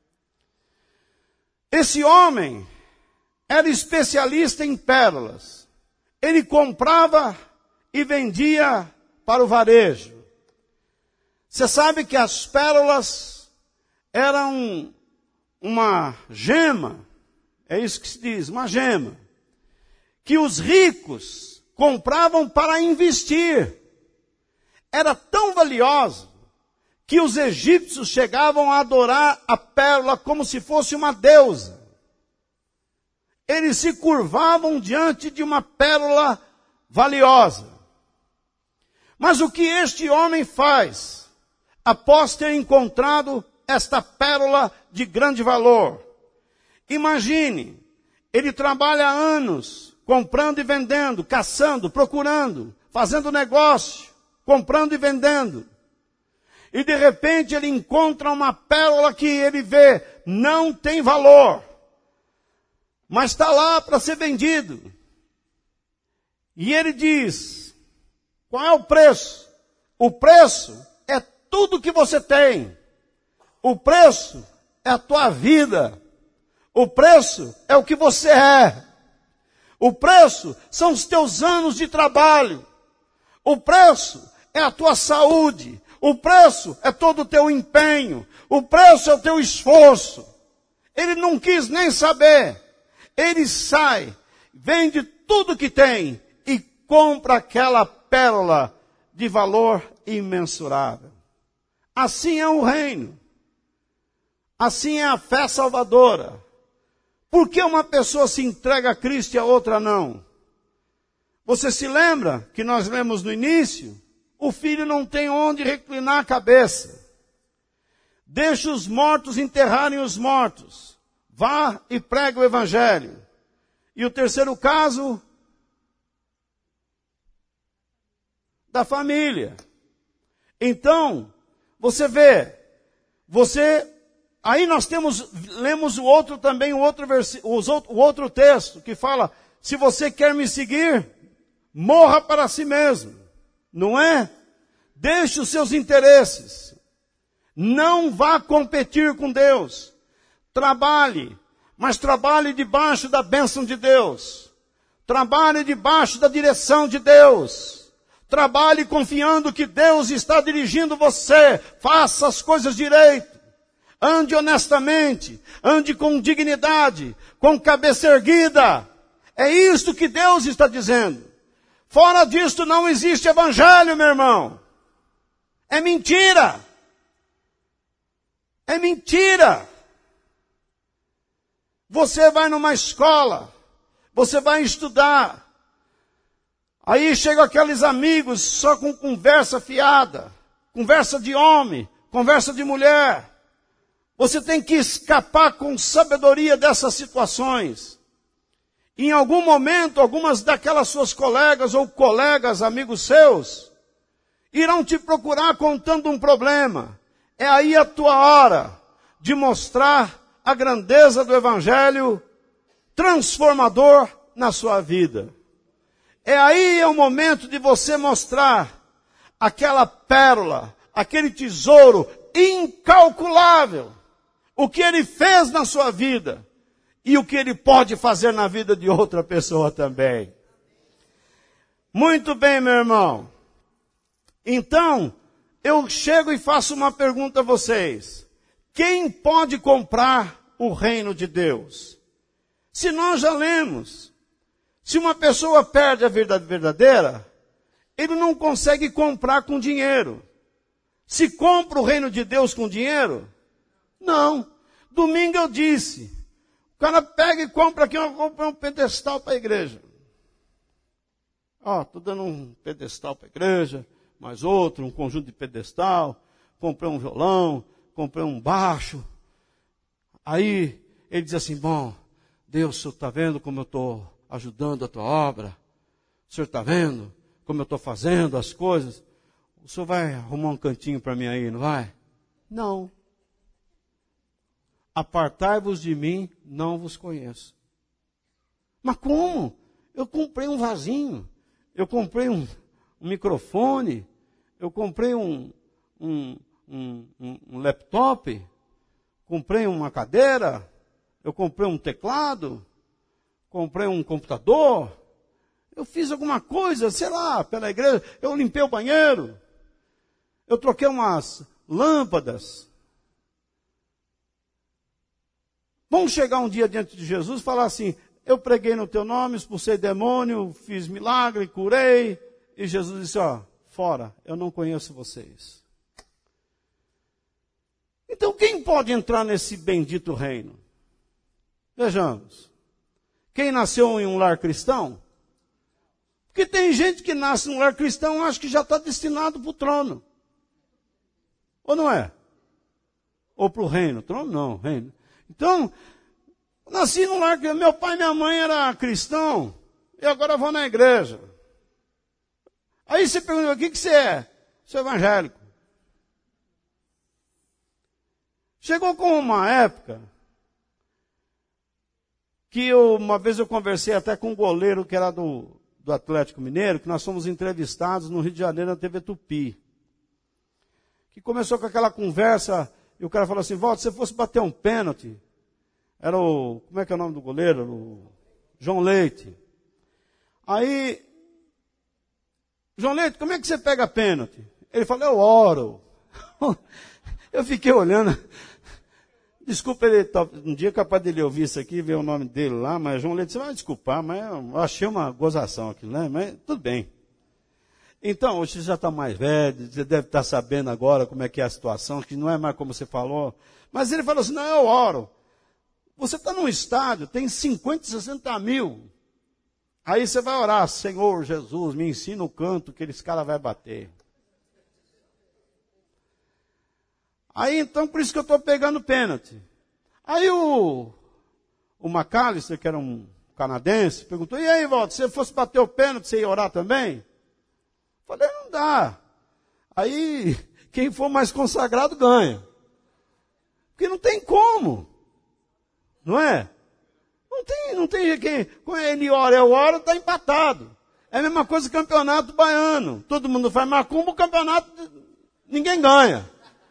Esse homem era especialista em pérolas. Ele comprava e vendia para o varejo. Você sabe que as pérolas eram uma gema, é isso que se diz, uma gema, que os ricos compravam para investir. Era tão valiosa que os egípcios chegavam a adorar a pérola como se fosse uma deusa. Eles se curvavam diante de uma pérola valiosa. Mas o que este homem faz, após ter encontrado esta pérola de grande valor? Imagine, ele trabalha há anos, comprando e vendendo, caçando, procurando, fazendo negócio, comprando e vendendo. E de repente ele encontra uma pérola que ele vê, não tem valor, mas está lá para ser vendido. E ele diz, qual é o preço? O preço é tudo que você tem. O preço é a tua vida. O preço é o que você é. O preço são os teus anos de trabalho. O preço é a tua saúde. O preço é todo o teu empenho. O preço é o teu esforço. Ele não quis nem saber. Ele sai, vende tudo que tem e compra aquela pérola de valor imensurável. Assim é o reino. Assim é a fé salvadora. Por que uma pessoa se entrega a Cristo e a outra não? Você se lembra que nós lemos no início? O filho não tem onde reclinar a cabeça. Deixa os mortos enterrarem os mortos. Vá e pregue o evangelho. E o terceiro caso, da família. Então, você vê, aí nós lemos o outro também, o outro texto, que fala, se você quer me seguir, morra para si mesmo. Não é? Deixe os seus interesses. Não vá competir com Deus. Trabalhe, mas trabalhe debaixo da bênção de Deus. Trabalhe debaixo da direção de Deus. Trabalhe confiando que Deus está dirigindo você. Faça as coisas direito. Ande honestamente. Ande com dignidade. Com cabeça erguida. É isso que Deus está dizendo. Fora disto não existe evangelho, meu irmão. É mentira. É mentira. Você vai numa escola, você vai estudar. Aí chegam aqueles amigos só com conversa fiada, conversa de homem, conversa de mulher. Você tem que escapar com sabedoria dessas situações. Em algum momento, algumas daquelas suas colegas ou colegas, amigos seus, irão te procurar contando um problema. É aí a tua hora de mostrar a grandeza do evangelho transformador na sua vida. É o momento de você mostrar aquela pérola, aquele tesouro incalculável, o que ele fez na sua vida e o que ele pode fazer na vida de outra pessoa também. Muito bem, meu irmão. Então, eu chego e faço uma pergunta a vocês. Quem pode comprar o reino de Deus? Se nós já lemos, se uma pessoa perde a verdade verdadeira, ele não consegue comprar com dinheiro. Se compra o reino de Deus com dinheiro? Não. Domingo eu disse, o cara pega e compra aqui, eu compro um pedestal para a igreja. Estou dando um pedestal para a igreja, mais outro, um conjunto de pedestal, comprei um violão, comprei um baixo. Aí ele diz assim, bom, Deus, o senhor está vendo como eu estou ajudando a tua obra? O senhor está vendo como eu estou fazendo as coisas? O senhor vai arrumar um cantinho para mim aí, não vai? Não. Apartai-vos de mim, não vos conheço. Mas como? Eu comprei um vasinho, eu comprei um microfone, eu comprei um laptop, comprei uma cadeira, eu comprei um teclado, comprei um computador, eu fiz alguma coisa, sei lá, pela igreja, eu limpei o banheiro, eu troquei umas lâmpadas. Vamos chegar um dia diante de Jesus e falar assim, eu preguei no teu nome, expulsei demônio, fiz milagre, curei, e Jesus disse, fora, eu não conheço vocês. Então quem pode entrar nesse bendito reino? Vejamos. Quem nasceu em um lar cristão? Porque tem gente que nasce em um lar cristão e acha que já está destinado para o trono. Ou não é? Ou para o reino? Trono não, reino. Então, nasci num lar que meu pai e minha mãe eram cristãos e agora vou na igreja. Aí você pergunta, o que você é? Sou evangélico. Chegou com uma época que uma vez eu conversei até com um goleiro que era do Atlético Mineiro, que nós fomos entrevistados no Rio de Janeiro na TV Tupi. Que começou com aquela conversa e o cara falou assim, Walter, se você fosse bater um pênalti, era como é que é o nome do goleiro? O João Leite. Aí, João Leite, como é que você pega pênalti? Ele falou, eu oro. Eu fiquei olhando. Desculpa, um dia é capaz dele ouvir isso aqui, ver o nome dele lá, mas João Leite, você vai desculpar, mas eu achei uma gozação aquilo, né? Mas tudo bem. Então, hoje você já está mais velho, você deve estar sabendo agora como é que é a situação, que não é mais como você falou. Mas ele falou assim, não, eu oro. Você está num estádio, tem 50, 60 mil. Aí você vai orar, Senhor Jesus, me ensina o canto que esse cara vai bater. Aí então, por isso que eu estou pegando pênalti. Aí o McAllister, que era um canadense, perguntou, e aí, Walter, se você fosse bater o pênalti, você ia orar também? Falei, não dá. Aí, quem for mais consagrado ganha. Porque não tem como. Não é? Não tem quem. Quando ele ora, eu oro, está empatado. É a mesma coisa que o campeonato baiano. Todo mundo faz macumba, o campeonato, ninguém ganha.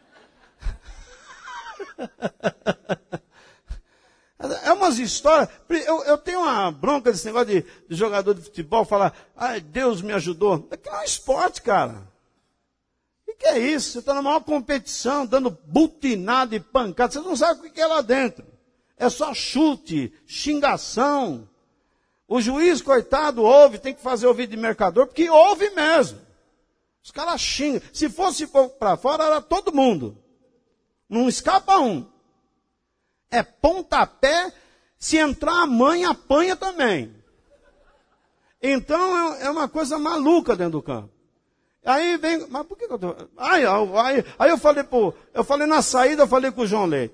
É umas histórias. Eu tenho uma bronca desse negócio de jogador de futebol falar, ai, Deus me ajudou. Aquilo é um esporte, cara. O que é isso? Você está na maior competição, dando butinada e pancada. Você não sabe o que é lá dentro. É só chute, xingação. O juiz, coitado, ouve, tem que fazer ouvido de mercador, porque ouve mesmo. Os caras xingam. Se fosse para fora, era todo mundo. Não escapa um. É pontapé, se entrar a mãe, apanha também. Então é uma coisa maluca dentro do campo. Aí vem, mas por que eu tô... Aí eu falei na saída, eu falei com o João Leite.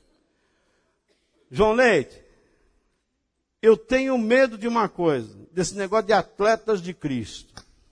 João Leite, eu tenho medo de uma coisa, desse negócio de atletas de Cristo.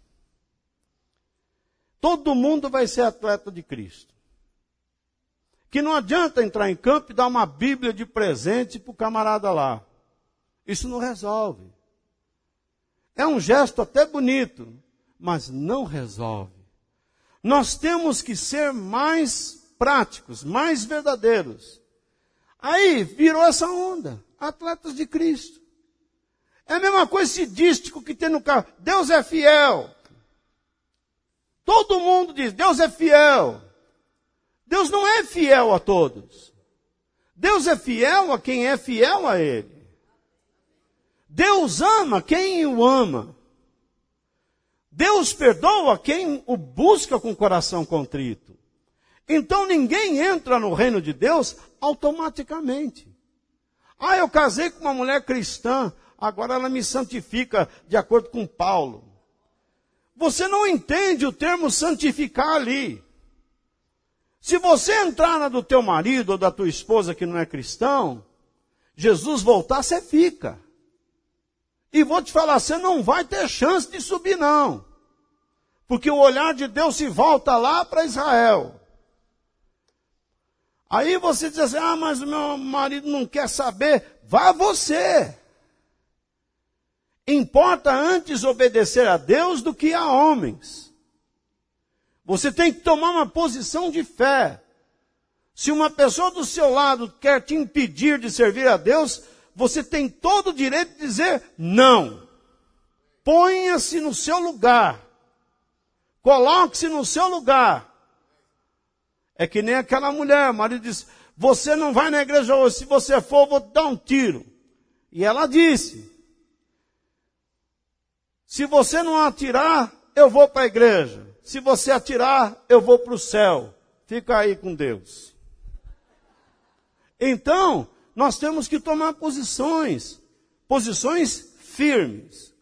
Todo mundo vai ser atleta de Cristo. Que não adianta entrar em campo e dar uma Bíblia de presente para o camarada lá. Isso não resolve. É um gesto até bonito, mas não resolve. Nós temos que ser mais práticos, mais verdadeiros. Aí virou essa onda. Atletas de Cristo. É a mesma coisa esse dístico que tem no carro. Deus é fiel. Todo mundo diz, Deus é fiel. Deus não é fiel a todos. Deus é fiel a quem é fiel a Ele. Deus ama quem o ama. Deus perdoa quem o busca com o coração contrito. Então ninguém entra no reino de Deus automaticamente. Ah, eu casei com uma mulher cristã, agora ela me santifica de acordo com Paulo. Você não entende o termo santificar ali. Se você entrar na do teu marido ou da tua esposa que não é cristão, Jesus voltar, você fica. E vou te falar, você não vai ter chance de subir não. Porque o olhar de Deus se volta lá para Israel. Aí você diz assim, ah, mas o meu marido não quer saber. Vá você. Importa antes obedecer a Deus do que a homens. Você tem que tomar uma posição de fé. Se uma pessoa do seu lado quer te impedir de servir a Deus, você tem todo o direito de dizer não. Ponha-se no seu lugar. Coloque-se no seu lugar. É que nem aquela mulher, o marido disse, você não vai na igreja hoje, se você for, eu vou te dar um tiro. E ela disse, se você não atirar, eu vou para a igreja. Se você atirar, eu vou para o céu. Fica aí com Deus. Então, nós temos que tomar posições firmes.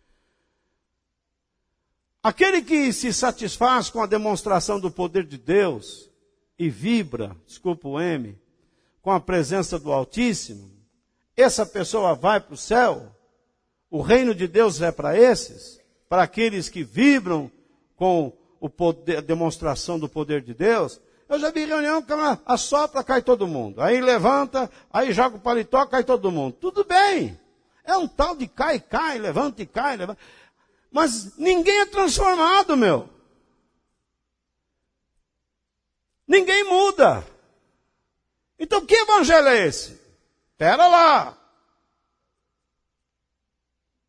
Aquele que se satisfaz com a demonstração do poder de Deus e vibra, desculpa o M, com a presença do Altíssimo, essa pessoa vai para o céu. O reino de Deus é para esses, para aqueles que vibram com o poder, a demonstração do poder de Deus. Eu já vi reunião que assopra, cai todo mundo. Aí levanta, aí joga o paletó, cai todo mundo. Tudo bem. É um tal de cai, levanta e cai, levanta. Mas ninguém é transformado, meu. Ninguém muda. Então que evangelho é esse? Espera lá.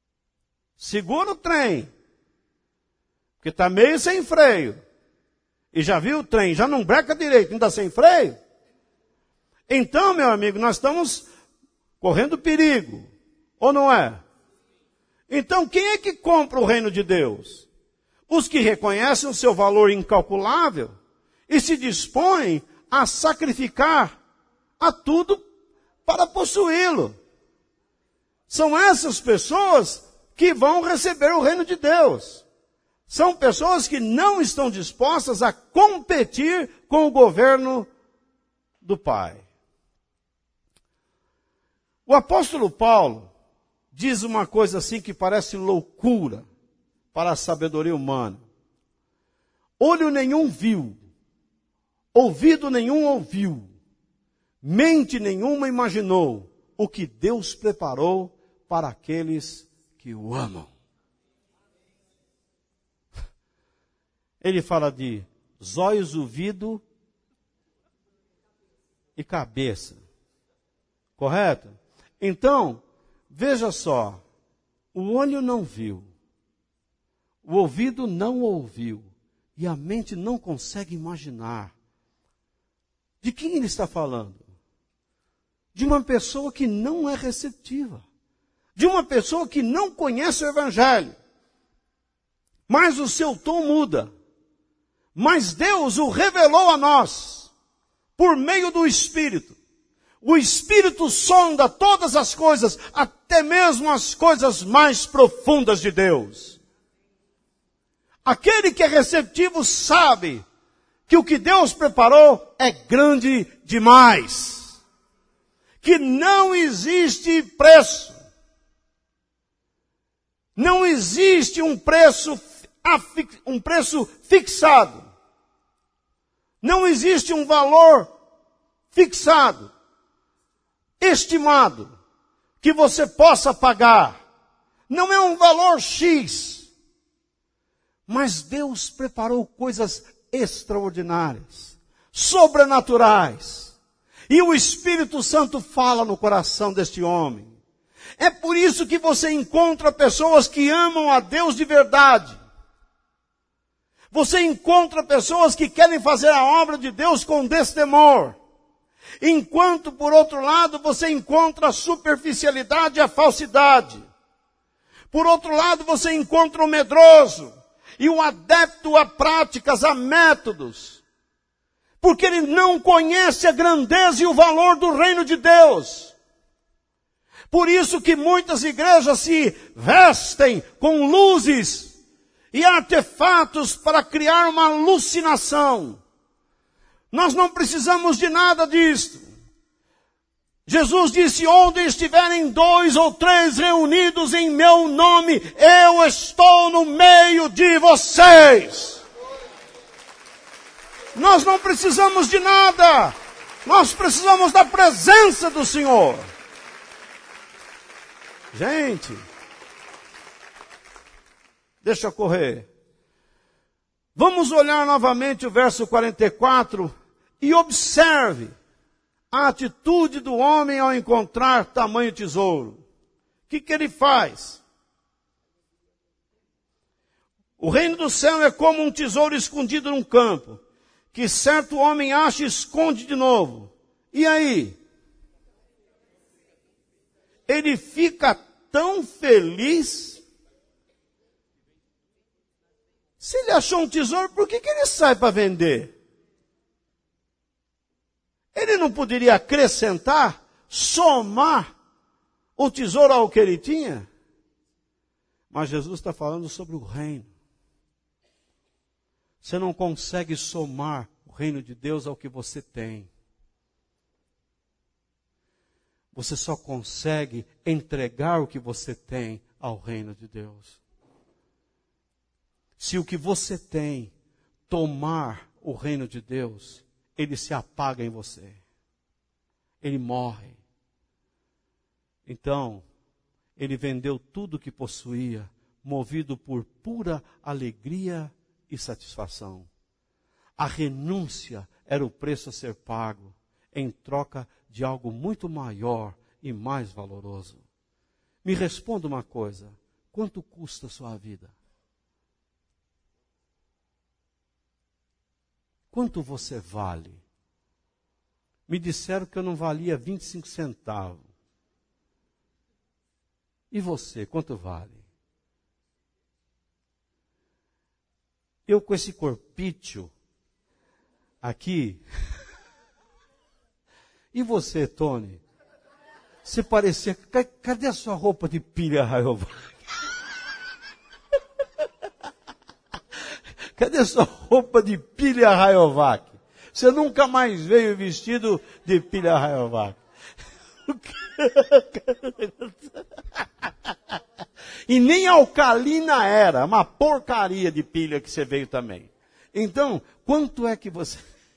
Segura o trem. Porque está meio sem freio. E já viu o trem, já não breca direito, ainda sem freio. Então, meu amigo, nós estamos correndo perigo. Ou não é? Então, quem é que compra o reino de Deus? Os que reconhecem o seu valor incalculável e se dispõem a sacrificar a tudo para possuí-lo. São essas pessoas que vão receber o reino de Deus. São pessoas que não estão dispostas a competir com o governo do Pai. O apóstolo Paulo diz uma coisa assim que parece loucura para a sabedoria humana. Olho nenhum viu, ouvido nenhum ouviu, mente nenhuma imaginou o que Deus preparou para aqueles que o amam. Ele fala de zóios, ouvido e cabeça. Correto? Então, veja só, o olho não viu, o ouvido não ouviu e a mente não consegue imaginar. De quem ele está falando? De uma pessoa que não é receptiva. De uma pessoa que não conhece o Evangelho. Mas o seu tom muda. Mas Deus o revelou a nós por meio do Espírito. O Espírito sonda todas as coisas, até mesmo as coisas mais profundas de Deus. Aquele que é receptivo sabe que o que Deus preparou é grande demais. Que não existe preço. Não existe um preço fixado. Não existe um valor fixado, estimado, que você possa pagar. Não é um valor X. Mas Deus preparou coisas extraordinárias, sobrenaturais. E o Espírito Santo fala no coração deste homem. É por isso que você encontra pessoas que amam a Deus de verdade. Você encontra pessoas que querem fazer a obra de Deus com destemor. Enquanto, por outro lado, você encontra a superficialidade e a falsidade. Por outro lado, você encontra o medroso e o adepto a práticas, a métodos. Porque ele não conhece a grandeza e o valor do reino de Deus. Por isso que muitas igrejas se vestem com luzes e artefatos para criar uma alucinação. Nós não precisamos de nada disto. Jesus disse, onde estiverem 2 ou 3 reunidos em meu nome, eu estou no meio de vocês. Nós não precisamos de nada. Nós precisamos da presença do Senhor. Gente, deixa eu correr. Vamos olhar novamente o verso 44 e observe a atitude do homem ao encontrar tamanho tesouro. O que ele faz? O reino do céu é como um tesouro escondido num campo, que certo homem acha e esconde de novo. E aí? Ele fica tão feliz. Se ele achou um tesouro, por que ele sai para vender? Ele não poderia acrescentar, somar o tesouro ao que ele tinha? Mas Jesus está falando sobre o reino. Você não consegue somar o reino de Deus ao que você tem. Você só consegue entregar o que você tem ao reino de Deus. Se o que você tem tomar o reino de Deus, ele se apaga em você. Ele morre. Então, ele vendeu tudo o que possuía, movido por pura alegria e satisfação. A renúncia era o preço a ser pago, em troca de algo muito maior e mais valoroso. Me responda uma coisa, quanto custa a sua vida? Quanto você vale? Me disseram que eu não valia 25 centavos. E você, quanto vale? Eu com esse corpício aqui. E você, Tony? Você parecia... Cadê a sua roupa de pilha Rayovac? Cadê a sua roupa de pilha Rayovac? Você nunca mais veio vestido de pilha Rayovac. E nem alcalina era, uma porcaria de pilha que você veio também. Então, quanto é que você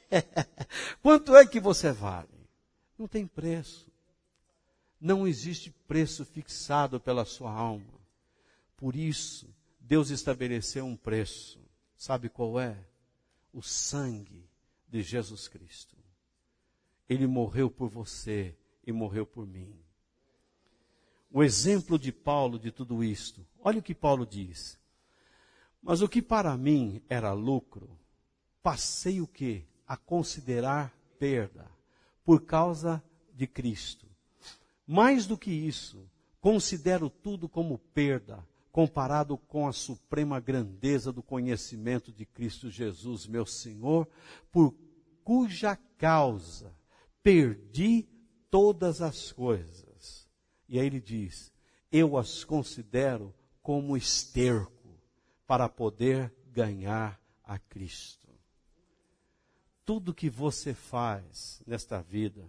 vale? Não tem preço. Não existe preço fixado pela sua alma. Por isso, Deus estabeleceu um preço. Sabe qual é? O sangue de Jesus Cristo. Ele morreu por você e morreu por mim. O exemplo de Paulo de tudo isto. Olha o que Paulo diz. Mas o que para mim era lucro, passei o quê? A considerar perda, por causa de Cristo. Mais do que isso, considero tudo como perda, comparado com a suprema grandeza do conhecimento de Cristo Jesus, meu Senhor, por cuja causa perdi todas as coisas. E aí ele diz, eu as considero como esterco para poder ganhar a Cristo. Tudo que você faz nesta vida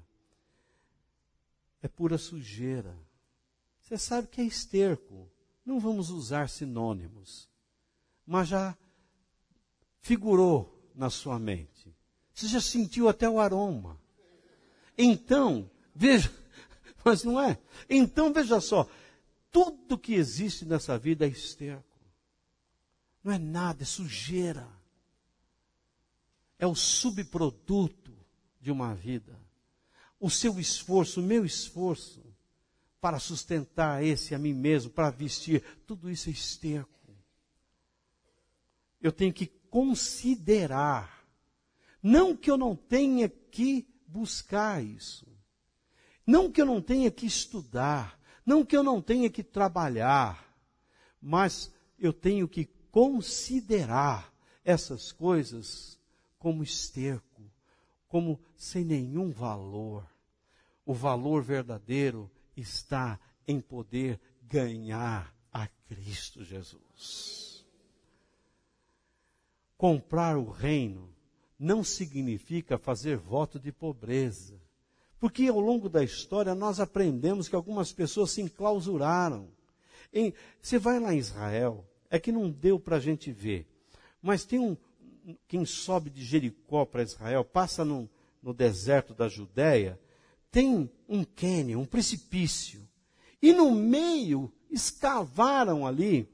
é pura sujeira. Você sabe que é esterco. Não vamos usar sinônimos. Mas já figurou na sua mente. Você já sentiu até o aroma. Então, veja, mas não é? Então, veja só, tudo que existe nessa vida é esterco. Não é nada, é sujeira. É o subproduto de uma vida. O seu esforço, o meu esforço, para sustentar esse a mim mesmo, para vestir, tudo isso é esterco. Eu tenho que considerar. Não que eu não tenha que buscar isso. Não que eu não tenha que estudar. Não que eu não tenha que trabalhar. Mas eu tenho que considerar essas coisas como esterco, como sem nenhum valor. O valor verdadeiro está em poder ganhar a Cristo Jesus. Comprar o reino não significa fazer voto de pobreza. Porque ao longo da história nós aprendemos que algumas pessoas se enclausuraram. Você vai lá em Israel, é que não deu para a gente ver, mas tem quem sobe de Jericó para Israel, passa no deserto da Judéia, tem um cânion, um precipício. E no meio escavaram ali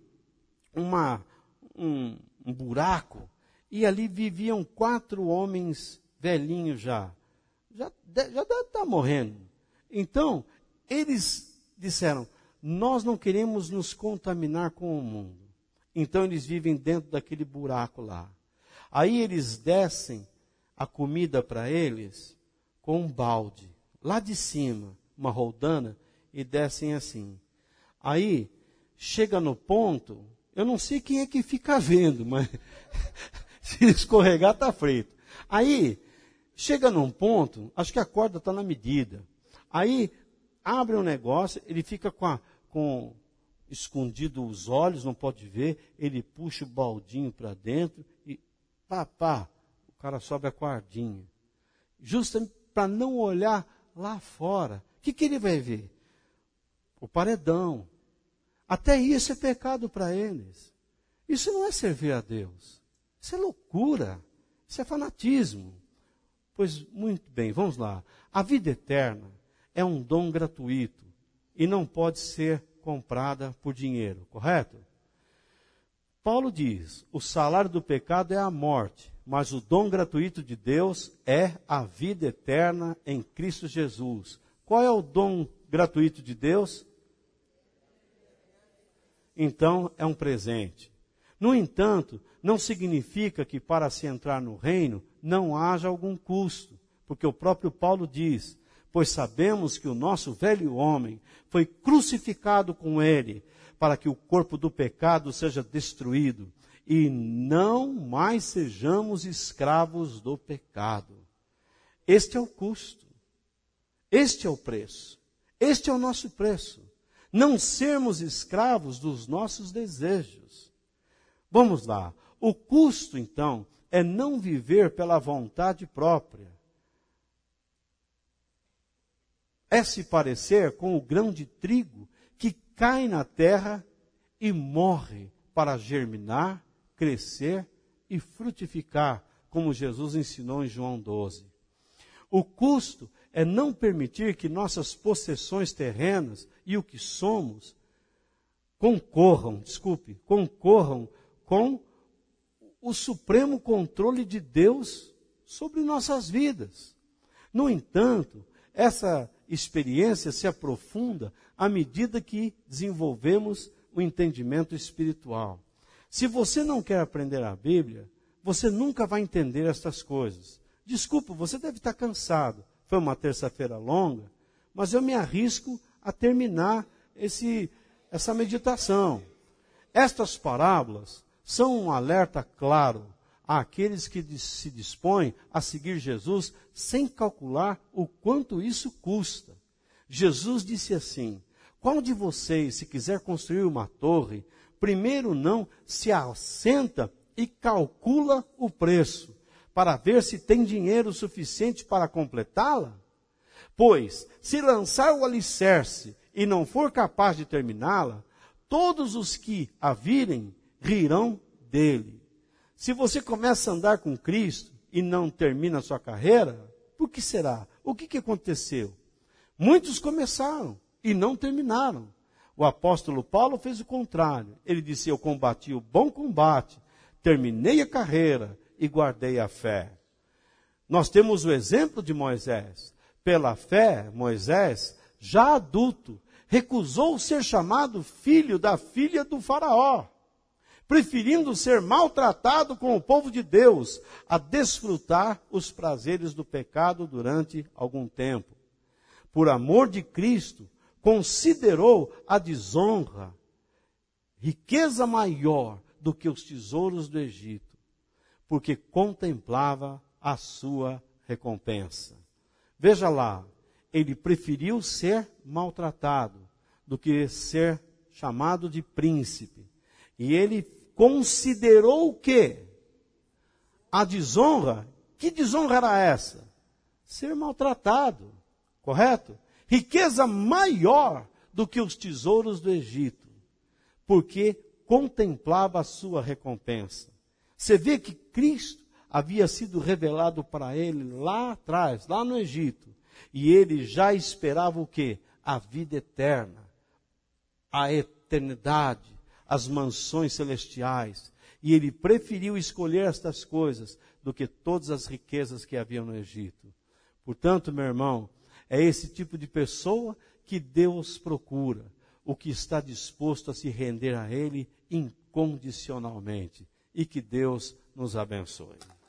um buraco, e ali viviam 4 homens velhinhos já deve estar morrendo. Então, eles disseram, nós não queremos nos contaminar com o mundo. Então, eles vivem dentro daquele buraco lá. Aí, eles descem a comida para eles com um balde. Lá de cima, uma roldana, e descem assim. Aí, chega no ponto, eu não sei quem é que fica vendo, mas se escorregar, está frito. Aí, chega num ponto, acho que a corda está na medida. Aí, abre um negócio, ele fica com escondido os olhos, não pode ver, ele puxa o baldinho para dentro e o cara sobe a cordinha. Justamente para não olhar lá fora. O que ele vai ver? O paredão. Até isso é pecado para eles. Isso não é servir a Deus. Isso é loucura. Isso é fanatismo. Pois, muito bem, vamos lá. A vida eterna é um dom gratuito e não pode ser comprada por dinheiro, correto? Paulo diz, o salário do pecado é a morte, mas o dom gratuito de Deus é a vida eterna em Cristo Jesus. Qual é o dom gratuito de Deus? Então, é um presente. No entanto, não significa que para se entrar no reino, não haja algum custo, porque o próprio Paulo diz: pois sabemos que o nosso velho homem foi crucificado com ele, para que o corpo do pecado seja destruído, e não mais sejamos escravos do pecado. Este é o custo, este é o preço, este é o nosso preço. Não sermos escravos dos nossos desejos. Vamos lá, o custo então é não viver pela vontade própria. É se parecer com o grão de trigo que cai na terra e morre para germinar, crescer e frutificar, como Jesus ensinou em João 12. O custo é não permitir que nossas possessões terrenas e o que somos concorram com o supremo controle de Deus sobre nossas vidas. No entanto, essa experiência se aprofunda à medida que desenvolvemos o entendimento espiritual. Se você não quer aprender a Bíblia, você nunca vai entender estas coisas. Desculpa, você deve estar cansado. Foi uma terça-feira longa, mas eu me arrisco a terminar essa meditação. Estas parábolas são um alerta claro àqueles que se dispõem a seguir Jesus sem calcular o quanto isso custa. Jesus disse assim: qual de vocês, se quiser construir uma torre, primeiro não se assenta e calcula o preço, para ver se tem dinheiro suficiente para completá-la? Pois, se lançar o alicerce e não for capaz de terminá-la, todos os que a virem rirão dele. Se você começa a andar com Cristo e não termina a sua carreira, por que será? O que aconteceu? Muitos começaram e não terminaram. O apóstolo Paulo fez o contrário. Ele disse: eu combati o bom combate, terminei a carreira e guardei a fé. Nós temos o exemplo de Moisés. Pela fé, Moisés, já adulto, recusou ser chamado filho da filha do faraó, preferindo ser maltratado com o povo de Deus a desfrutar os prazeres do pecado durante algum tempo. Por amor de Cristo, considerou a desonra riqueza maior do que os tesouros do Egito, porque contemplava a sua recompensa. Veja lá, ele preferiu ser maltratado do que ser chamado de príncipe. E ele considerou o quê? A desonra. Que desonra era essa? Ser maltratado, correto? Riqueza maior do que os tesouros do Egito, porque contemplava a sua recompensa. Você vê que Cristo havia sido revelado para ele lá atrás, lá no Egito, e ele já esperava o quê? A vida eterna, a eternidade, as mansões celestiais, e ele preferiu escolher estas coisas do que todas as riquezas que haviam no Egito. Portanto, meu irmão, é esse tipo de pessoa que Deus procura, o que está disposto a se render a Ele incondicionalmente. E que Deus nos abençoe.